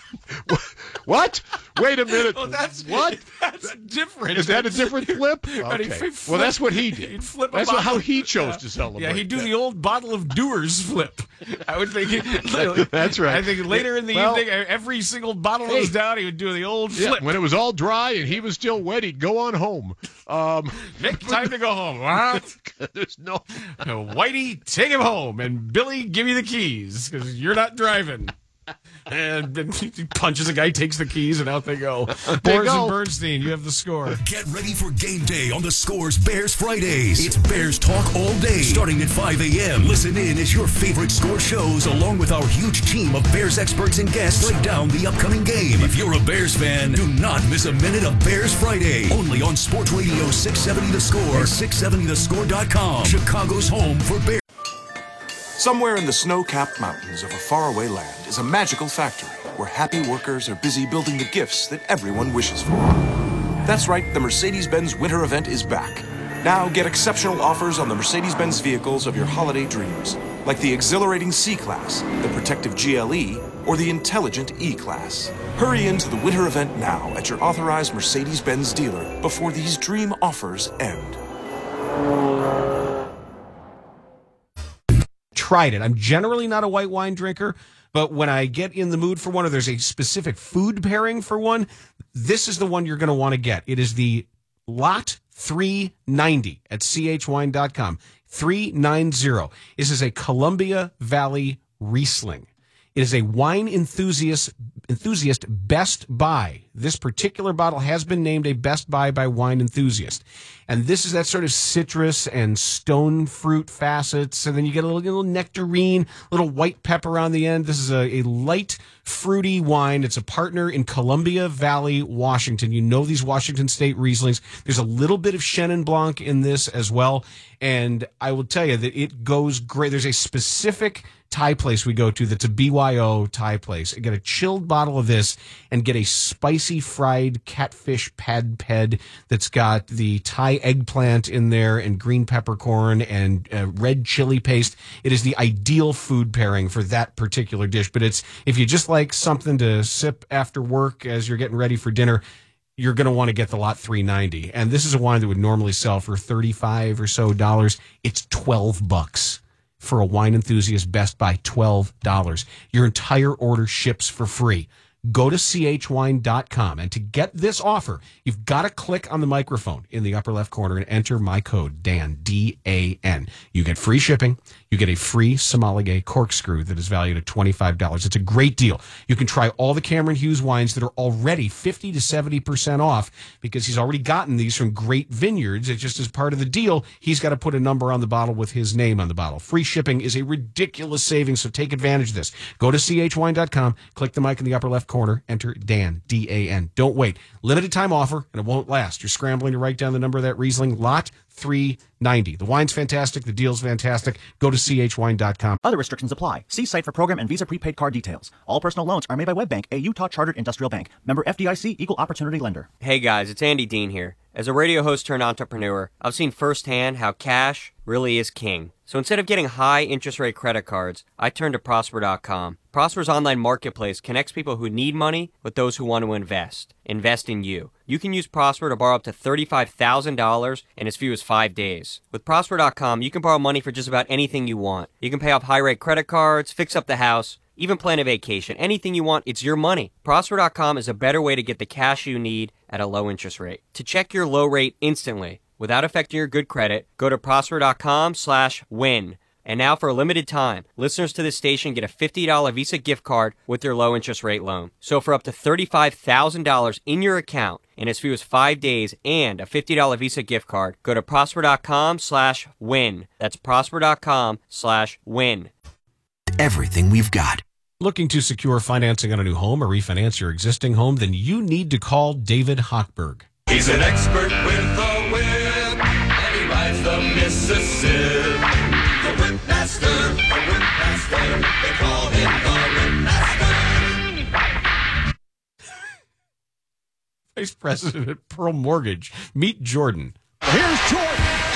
what? Wait a minute.
Oh, that's
what?
That's different.
Is that a different flip?
Right, he'd
Okay.
flip-
Well, that's what he did.
He'd flip a
That's what, how
bottle.
he chose
Yeah.
to celebrate.
Yeah, he'd do
that.
the old bottle of Dewar's flip. I would think.
That's right.
I think later in the
Well,
evening, every single bottle
hey.
was down. He would do the old
Yeah,
flip.
when it was all dry and he was still wet, he'd go on home. Um,
Nick, time to go home. Huh?
there's no.
Whitey, take him home, and Billy, give me the keys because you're not driving. And then he punches a guy, takes the keys, and out they go.
There you
Boers
go.
and Bernstein, you have the score.
Get ready for game day on the Scores Bears Fridays. It's Bears Talk all day, starting at five a.m. Listen in as your favorite Score shows, along with our huge team of Bears experts and guests, break down the upcoming game. If you're a Bears fan, do not miss a minute of Bears Friday. Only on Sports Radio six seventy The Score and six seventy the score dot com. Chicago's home for Bears.
Somewhere in the snow-capped mountains of a faraway land is a magical factory where happy workers are busy building the gifts that everyone wishes for. That's right, the Mercedes-Benz Winter Event is back. Now get exceptional offers on the Mercedes-Benz vehicles of your holiday dreams, like the exhilarating C-Class, the protective G L E, or the intelligent E-Class. Hurry into the Winter Event now at your authorized Mercedes-Benz dealer before these dream offers end.
Tried it. I'm generally not a white wine drinker, but when I get in the mood for one, or there's a specific food pairing for one, this is the one you're going to want to get. It is the Lot three ninety at c h wine dot com. three ninety. This is a Columbia Valley Riesling. It is a wine enthusiast enthusiast best buy. This particular bottle has been named a best buy by Wine Enthusiast. And this is that sort of citrus and stone fruit facets. And then you get a little, little nectarine, little white pepper on the end. This is a, a light, fruity wine. It's a partner in Columbia Valley, Washington. You know these Washington State Rieslings. There's a little bit of Chenin Blanc in this as well. And I will tell you that it goes great. There's a specific Thai place we go to that's a B Y O Thai place. You get a chilled bottle bottle of this and get a spicy fried catfish pad ped that's got the Thai eggplant in there and green peppercorn and uh, red chili paste. It is the ideal food pairing for that particular dish. But it's if you just like something to sip after work as you're getting ready for dinner, you're going to want to get the Lot three ninety. And this is a wine that would normally sell for thirty-five or so dollars. It's twelve bucks for a wine enthusiast Best Buy, twelve dollars. Your entire order ships for free. Go to c h wine dot com. And to get this offer, you've got to click on the microphone in the upper left corner and enter my code, Dan, D A N. You get free shipping. You get a free Sommelier corkscrew that is valued at twenty-five dollars. It's a great deal. You can try all the Cameron Hughes wines that are already fifty to seventy percent off because he's already gotten these from great vineyards. It's just as part of the deal, he's got to put a number on the bottle with his name on the bottle. Free shipping is a ridiculous savings, so take advantage of this. Go to c h wine dot com, click the mic in the upper left corner, enter Dan, D A N. Don't wait. Limited time offer, and it won't last. You're scrambling to write down the number of that Riesling, Lot three ninety. The wine's fantastic. The deal's fantastic. Go to c h wine dot com.
Other restrictions apply. See site for program and Visa prepaid card details. All personal loans are made by WebBank, a Utah chartered industrial bank. Member F D I C, equal opportunity lender.
Hey guys, it's Andy Dean here. As a radio host turned entrepreneur, I've seen firsthand how cash really is king. So instead of getting high interest rate credit cards, I turned to Prosper dot com. Prosper's online marketplace connects people who need money with those who want to invest. Invest in you. You can use Prosper to borrow up to thirty-five thousand dollars in as few as five days. With Prosper dot com, you can borrow money for just about anything you want. You can pay off high-rate credit cards, fix up the house, even plan a vacation. Anything you want, it's your money. Prosper dot com is a better way to get the cash you need at a low interest rate. To check your low rate instantly, without affecting your good credit, go to Prosper dot com slash win. And now for a limited time, listeners to this station get a fifty dollars Visa gift card with their low interest rate loan. So for up to thirty-five thousand dollars in your account in as few as five days and a fifty dollars Visa gift card, go to Prosper dot com slash win. That's Prosper dot com slash win.
Everything we've got.
Looking to secure financing on a new home or refinance your existing home? Then you need to call David Hochberg.
He's an expert with a whip, and he rides the Mississippi. The Whipmaster, the Whipmaster, they call him the Whipmaster.
Vice President at Pearl Mortgage. Meet Jordan.
Here's Jordan.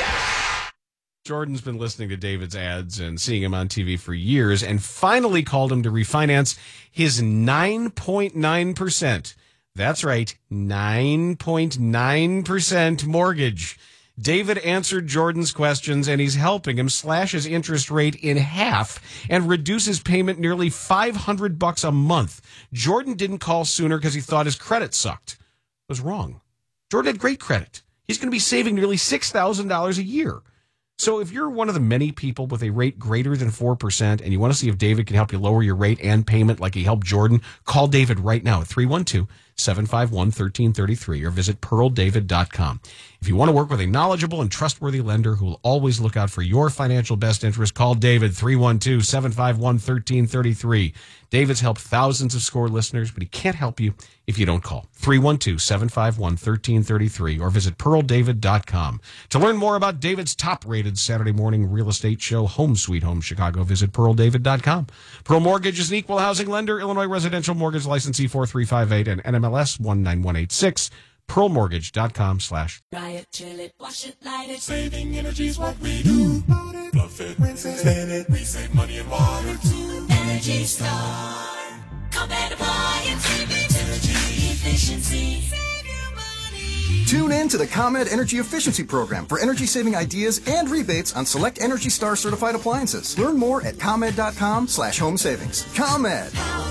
Jordan's been listening to David's ads and seeing him on T V for years and finally called him to refinance his nine point nine percent. That's right, nine point nine percent mortgage. David answered Jordan's questions, and he's helping him slash his interest rate in half and reduce his payment nearly five hundred bucks a month. Jordan didn't call sooner because he thought his credit sucked. It was wrong. Jordan had great credit. He's going to be saving nearly six thousand dollars a year. So if you're one of the many people with a rate greater than four percent and you want to see if David can help you lower your rate and payment like he helped Jordan, call David right now at three one two, seven five one, one three three three or visit pearl david dot com. If you want to work with a knowledgeable and trustworthy lender who will always look out for your financial best interest, call David, three one two, seven five one, one three three three. David's helped thousands of SCORE listeners, but he can't help you if you don't call. three one two, seven five one, one three three three or visit pearl david dot com. To learn more about David's top-rated Saturday morning real estate show, Home Sweet Home Chicago, visit pearl david dot com. Pearl Mortgage is an equal housing lender, Illinois Residential Mortgage Licensee four three five eight and N M L S one nine one eight six. pearl mortgage dot com slash.
Riot, chill it, wash it, light it. Saving energy's what we do. Fluff it, rinse it, spin it. We save money and water too. Energy Star. Combat appliance. Energy efficiency. Save your money.
Tune in to the ComEd Energy Efficiency Program for energy-saving ideas and rebates on select Energy Star certified appliances. Learn more at comed dot com slash home savings. ComEd.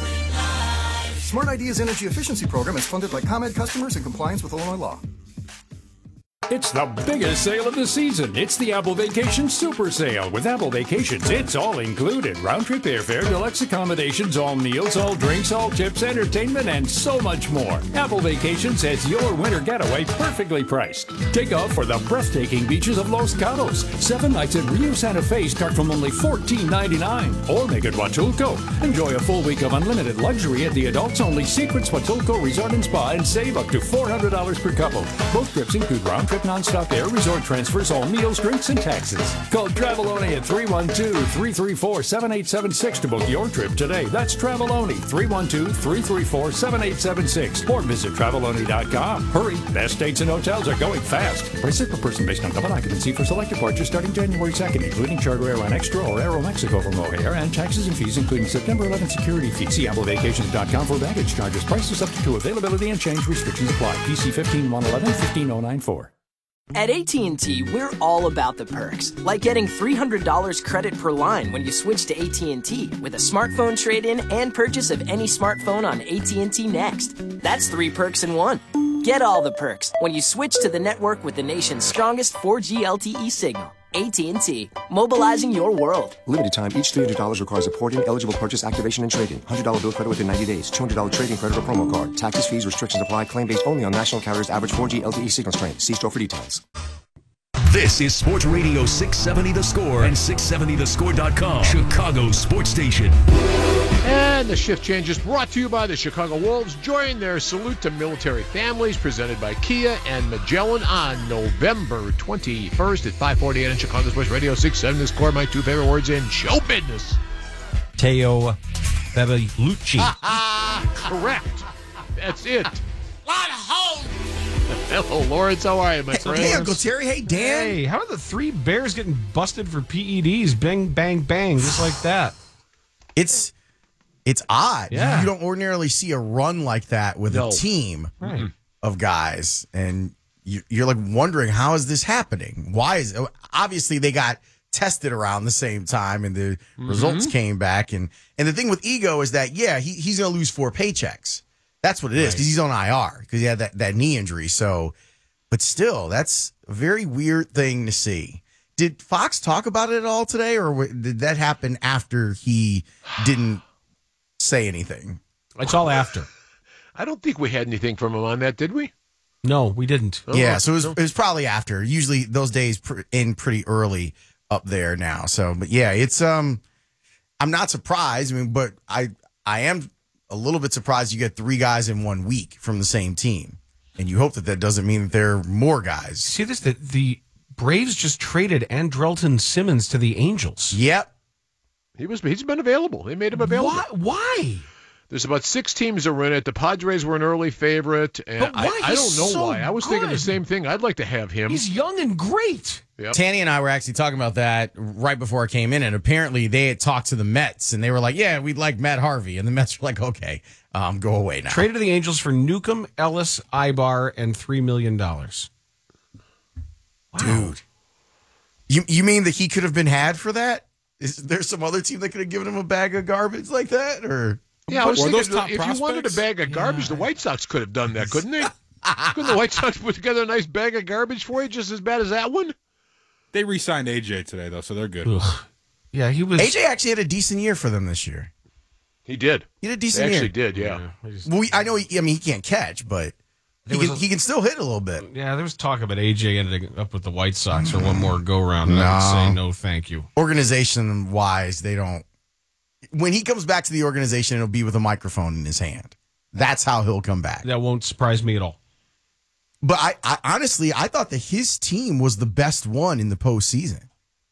Smart Ideas Energy Efficiency Program is funded by ComEd customers in compliance with Illinois law.
It's the biggest sale of the season. It's the Apple Vacation Super Sale. With Apple Vacations, it's all included. Round-trip airfare, deluxe accommodations, all meals, all drinks, all tips, entertainment, and so much more. Apple Vacations has your winter getaway perfectly priced. Take off for the breathtaking beaches of Los Gatos. Seven nights at Rio Santa Fe start from only fourteen ninety-nine. Or make it Huatulco. Enjoy a full week of unlimited luxury at the adults-only Secrets Huatulco Resort and Spa and save up to four hundred dollars per couple. Both trips include round-trip
trip, non-stop air, resort transfers, all meals, drinks, and taxes. Call Traveloni at three one two, three three four, seven eight seven six to book your trip today. That's Traveloni, three one two, three three four, seven eight seven six. Or visit Traveloni dot com. Hurry, best dates and hotels are going fast. Prices per person based on double occupancy for select departures starting January second, including Charter Airline Extra or Aero Mexico from O'Hare, and taxes and fees, including September eleventh security fees. See apple vacations dot com for baggage charges. Prices subject to availability and change. Restrictions apply. P C fifteen one eleven, fifteen oh nine four.
At A T and T, we're all about the perks, like getting three hundred dollars credit per line when you switch to A T and T with a smartphone trade-in and purchase of any smartphone on A T and T Next. That's three perks in one. Get all the perks when you switch to the network with the nation's strongest four G L T E signal. A T and T, mobilizing your world.
Limited time. Each three hundred dollars requires a port-in, eligible purchase, activation, and trade-in. one hundred dollars bill credit within ninety days. two hundred dollars trade-in credit or promo card. Taxes, fees, restrictions apply. Claim based only on national carriers' average four G L T E signal strength. See store for details.
This is Sports Radio six seventy The Score and six seventy the score dot com, Chicago's sports station.
And the shift change is brought to you by the Chicago Wolves. Join their salute to military families presented by Kia and Magellan on November twenty-first at five forty-eight on Chicago Sports Radio six seventy The Score. My two favorite words in show business.
Teo Bebelucci.
Correct. That's it.
Lot of hoes.
Hello, Lawrence. How are you, my friend?
Hey,
Uncle Terry. Hey, Dan.
Hey, how are the three Bears getting busted for P E Ds? Bang, bang, bang, just like that.
It's it's odd.
Yeah.
You don't ordinarily see a run like that with
No.
a team
Right.
of guys, and you, you're like wondering, how is this happening? Why is obviously they got tested around the same time, and the
Mm-hmm.
results came back. And and the thing with Ego is that yeah, he, he's going to lose four paychecks. That's what it is, because he's on I R because he had that, that knee injury. So, but still, that's a very weird thing to see. Did Fox talk about it at all today, or w- did that happen after he didn't say anything?
It's all after.
I don't think we had anything from him on that, did we?
No, we didn't.
Yeah, so it was, it was probably after. Usually those days pr- end pretty early up there now. So, but yeah, it's um, I'm not surprised. I mean, but I I am a little bit surprised you get three guys in one week from the same team, and you hope that that doesn't mean that there are more guys.
See this? The, the Braves just traded Andrelton Simmons to the Angels.
Yep.
He was. He's been available. They made him available.
Why? Why?
There's about six teams that were in it. The Padres were an early favorite, and
But why?
I, I
He's
don't know
so
why. I was thinking the
good.
same thing. I'd like to have him.
He's young and great.
Yep.
Tanny and I were actually talking about that right before I came in, and apparently they had talked to the Mets, and they were like, yeah, we'd like Matt Harvey. And the Mets were like, okay, um, go away now.
Traded to the Angels for Newcomb, Ellis, Ibar, and three million dollars.
Dude. You you mean that he could have been had for that? Is there some other team that could have given him a bag of garbage like that? Or
Yeah, I was
Were
thinking
those top
if you wanted a
prospects?
bag of garbage, the White Sox could have done that, couldn't they? Couldn't the White Sox put together a nice bag of garbage for you, just as bad as that one?
They re-signed A J today, though, so they're good.
Ugh. Yeah, he was.
A J actually had a decent year for them this year.
He did.
He had a
They
decent
actually
year.
did, yeah.
Well, we, I know. He, I mean, he can't catch, but he
There was
can,
a-
he can still hit a little bit.
Yeah, there was talk about A J ending up with the White Sox for one more go round, and I would
No.
say no, thank you.
Organization wise, they don't. When he comes back to the organization, it'll be with a microphone in his hand. That's how he'll come back.
That won't surprise me at all.
But I, I honestly, I thought that his team was the best one in the postseason.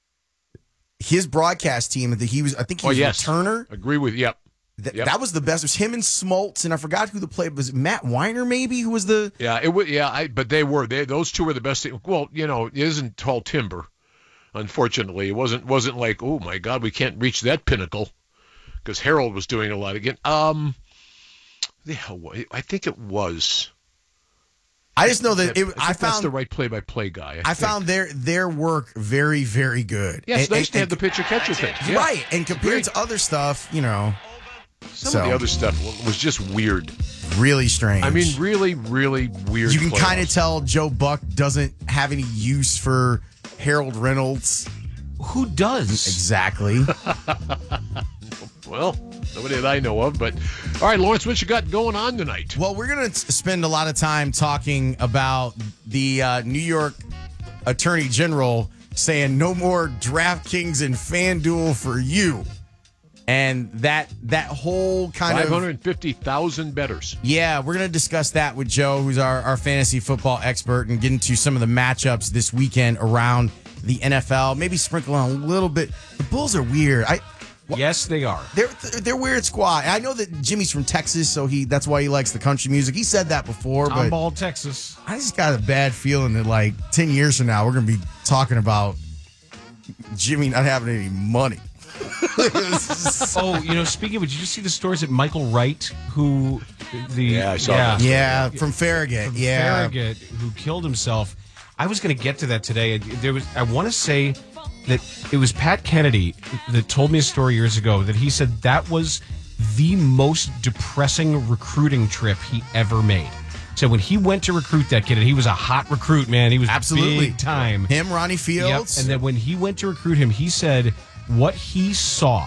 His broadcast team, that he was, I think he
Oh,
was
yes.
Turner.
Agree with, yep.
Th-
Yep.
That was the best. It was him and Smoltz, and I forgot who the play was. It Matt Weiner, maybe, who was the.
Yeah, it would. Yeah, I, but they were. They those two were the best. Well, you know, it isn't tall timber. Unfortunately, it wasn't wasn't like, oh my God, we can't reach that pinnacle, because Harold was doing a lot again. Um, the hell, wa- I think it was.
I just know that
I,
it,
think
I
that's
found
the right play-by-play guy. I,
I
think.
found their their work very, very good.
Yeah, it's
And-
nice to
and-
have the pitcher-catcher thing. Yeah.
Right, and compared to other stuff, you know,
Some
so,
of the other stuff was just weird.
really strange.
I mean, really, really weird.
you can
playoffs.
kind of tell Joe Buck doesn't have any use for Harold Reynolds.
Who does?
Exactly.
Well, nobody that I know of, but all right, Lawrence, what you got going on tonight?
Well, we're going to spend a lot of time talking about the uh, New York Attorney General saying no more DraftKings and FanDuel for you. And that that whole kind
five
of
hundred fifty thousand bettors.
Yeah, we're going to discuss that with Joe, who's our, our fantasy football expert, and get into some of the matchups this weekend around the N F L. Maybe sprinkle on a little bit. The Bulls are weird. I
Yes, they are.
They're they're weird squad. I know that Jimmy's from Texas, so he that's why he likes the country music. He said that before, but
Tomball, Texas.
I just got a bad feeling that like ten years from now we're going to be talking about Jimmy not having any money.
Oh, you know, speaking of which, did you see the stories that Michael Wright, who the
yeah, I saw
yeah,
that.
yeah from Farragut,
from
yeah,
Farragut, who killed himself. I was going to get to that today. There was, I want to say that it was Pat Kennedy that told me a story years ago that he said that was the most depressing recruiting trip he ever made. So when he went to recruit that kid, and he was a hot recruit, man, he was
absolutely
big time.
Him, Ronnie Fields,
yep. And then when he went to recruit him, he said what he saw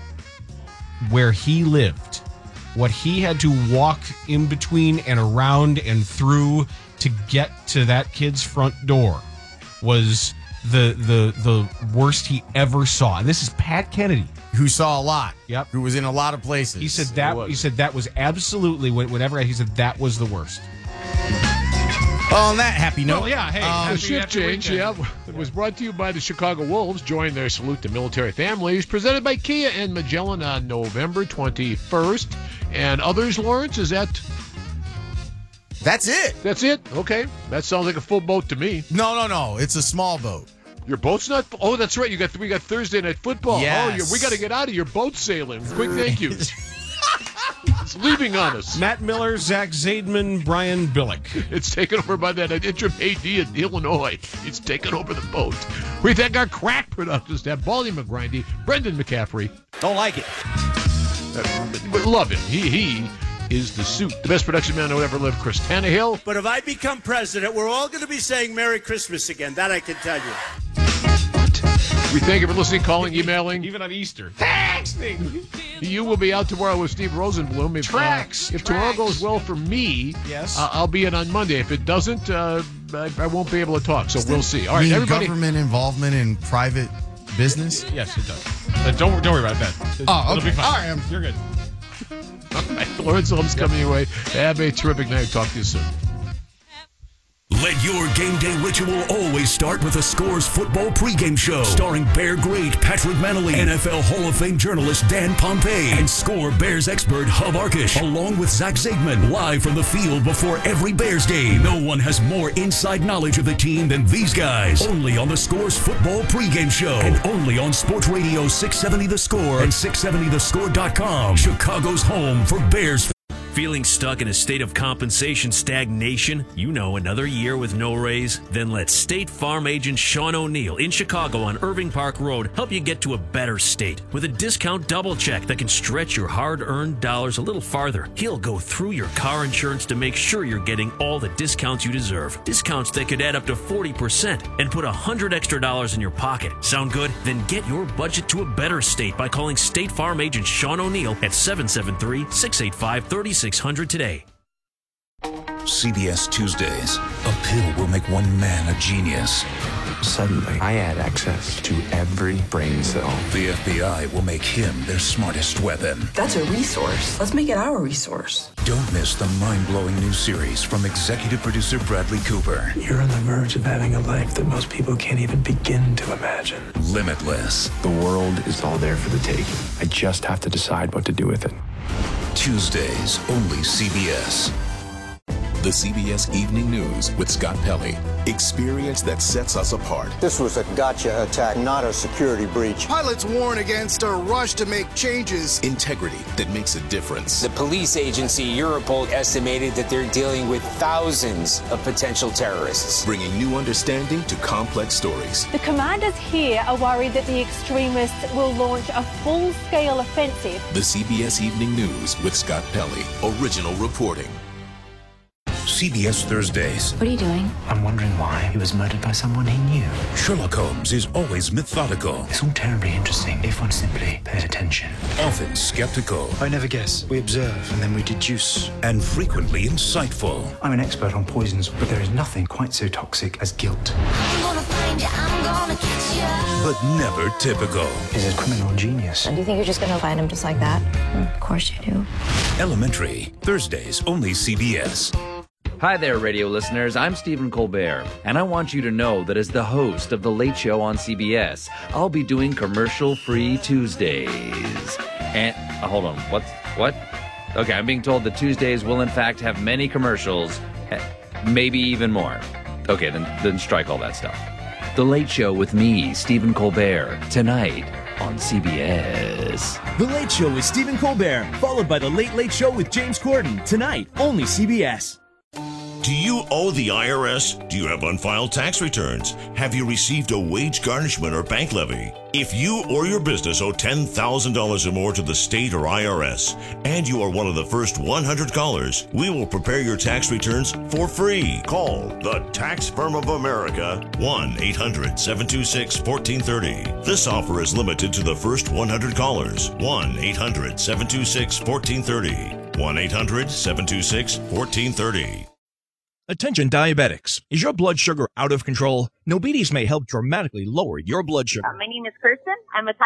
where he lived, what he had to walk in between and around and through to get to that kid's front door was the the the worst he ever saw. And this is Pat Kennedy,
who saw a lot.
Yep,
who was in a lot of places.
He said that. He said that was absolutely whenever he said that was the worst.
Oh, on that happy note.
Well, yeah, hey,
Um,
happy-
the shift
happy
change,
weekend.
yeah, it was brought to you by the Chicago Wolves. Join their salute to military families, presented by Kia and Magellan on November twenty-first. And others, Lawrence, is that...
That's it.
That's it? Okay. That sounds like a full boat to me.
No, no, no. It's a small boat.
Your boat's not... Oh, that's right. You got we got Thursday Night Football.
Yes.
Oh, you're, we got to get out of your boat sailing. Quick thank you. It's leaving on us.
Matt Miller, Zach Zaidman, Brian Billick.
It's taken over by that interim A D in Illinois. It's taken over the boat. We thank our crack production staff, Baldy McGrindy, Brendan McCaffrey.
Don't like it.
Uh, but love him. He he is the suit. The best production man who ever lived, Chris Tannehill.
But if I become president, we're all going to be saying Merry Christmas again. That I can tell you.
We thank you for listening, calling, emailing.
Even on Easter.
Texting. You will be out tomorrow with Steve Rosenblum. If,
Tracks.
Uh, if
Tracks.
tomorrow goes well for me,
yes,
uh, I'll be in on Monday. If it doesn't, uh, I, I won't be able to talk. So
Does
we'll
it
see. All right,
mean
everybody.
Government involvement in private business?
Yes, it does. Uh, don't don't worry about that.
Oh,
It'll
okay.
be fine.
All right, I'm-
You're good.
All right, Lawrence Holmes coming your way. Have a terrific night. Talk to you soon.
Let your game day ritual always start with a Scores football pregame show starring Bear great Patrick Manley, N F L Hall of Fame journalist Dan Pompei, and Score Bears expert Hub Arkish, along with Zach Zaidman, live from the field before every Bears game. No one has more inside knowledge of the team than these guys. Only on the Scores football pregame show, and only on Sports Radio six seventy The Score and six seventy the score dot com, Chicago's home for Bears.
Feeling stuck in a state of compensation stagnation? You know, another year with no raise? Then let State Farm agent Sean O'Neill in Chicago on Irving Park Road help you get to a better state with a discount double check that can stretch your hard-earned dollars a little farther. He'll go through your car insurance to make sure you're getting all the discounts you deserve. Discounts that could add up to forty percent and put one hundred extra dollars in your pocket. Sound good? Then get your budget to a better state by calling State Farm agent Sean O'Neill at seven seven three, six eight five, three six six hundred today.
C B S Tuesdays. A pill will make one man a genius.
Suddenly, I had access to every brain cell.
The F B I will make him their smartest weapon.
That's a resource. Let's make it our resource.
Don't miss the mind-blowing new series from executive producer Bradley Cooper.
You're on the verge of having a life that most people can't even begin to imagine.
Limitless.
The world is all there for the taking. I just have to decide what to do with it.
Tuesdays, only C B S.
The C B S Evening News with Scott Pelley. Experience that sets us apart.
This was a gotcha attack, not a security breach.
Pilots warn against a rush to make changes. Integrity that makes a difference.
The police agency Europol estimated that they're dealing with thousands of potential terrorists.
Bringing new understanding to complex stories.
The commanders here are worried that the extremists will launch a full-scale offensive.
The C B S Evening News with Scott Pelley. Original reporting.
C B S Thursdays.
What are you doing? I'm wondering why he was murdered by someone he knew.
Sherlock Holmes is always methodical.
It's all terribly interesting if one simply pays attention.
Often skeptical.
I never guess. We observe and then we deduce.
And frequently insightful.
I'm an expert on poisons, but there is nothing quite so toxic as guilt.
I'm gonna find Yeah, I'm gonna catch ya.
but never typical.
He's a criminal genius.
Do you think you're just going to find him just like that? Of course you do.
Elementary, Thursdays, only C B S.
Hi there, radio listeners. I'm Stephen Colbert, and I want you to know that as the host of The Late Show on C B S, I'll be doing commercial-free Tuesdays. And, uh, hold on, what's, what? Okay, I'm being told that Tuesdays will in fact have many commercials, eh, maybe even more. Okay, then, then strike all that stuff. The Late Show with me, Stephen Colbert, tonight on C B S.
The Late Show with Stephen Colbert, followed by The Late Late Show with James Corden, tonight, only C B S.
Do you owe the I R S? Do you have unfiled tax returns? Have you received a wage garnishment or bank levy? If you or your business owe ten thousand dollars or more to the state or I R S, and you are one of the first one hundred callers, we will prepare your tax returns for free. Call the Tax Firm of America, one eight hundred seven two six one four three zero. This offer is limited to the first one hundred callers, one eight hundred seven two six one four three zero, one eight hundred seven two six one four three zero.
Attention diabetics. Is your blood sugar out of control? Nobides may help dramatically lower your blood sugar.
Uh, my name is Kirsten. I'm a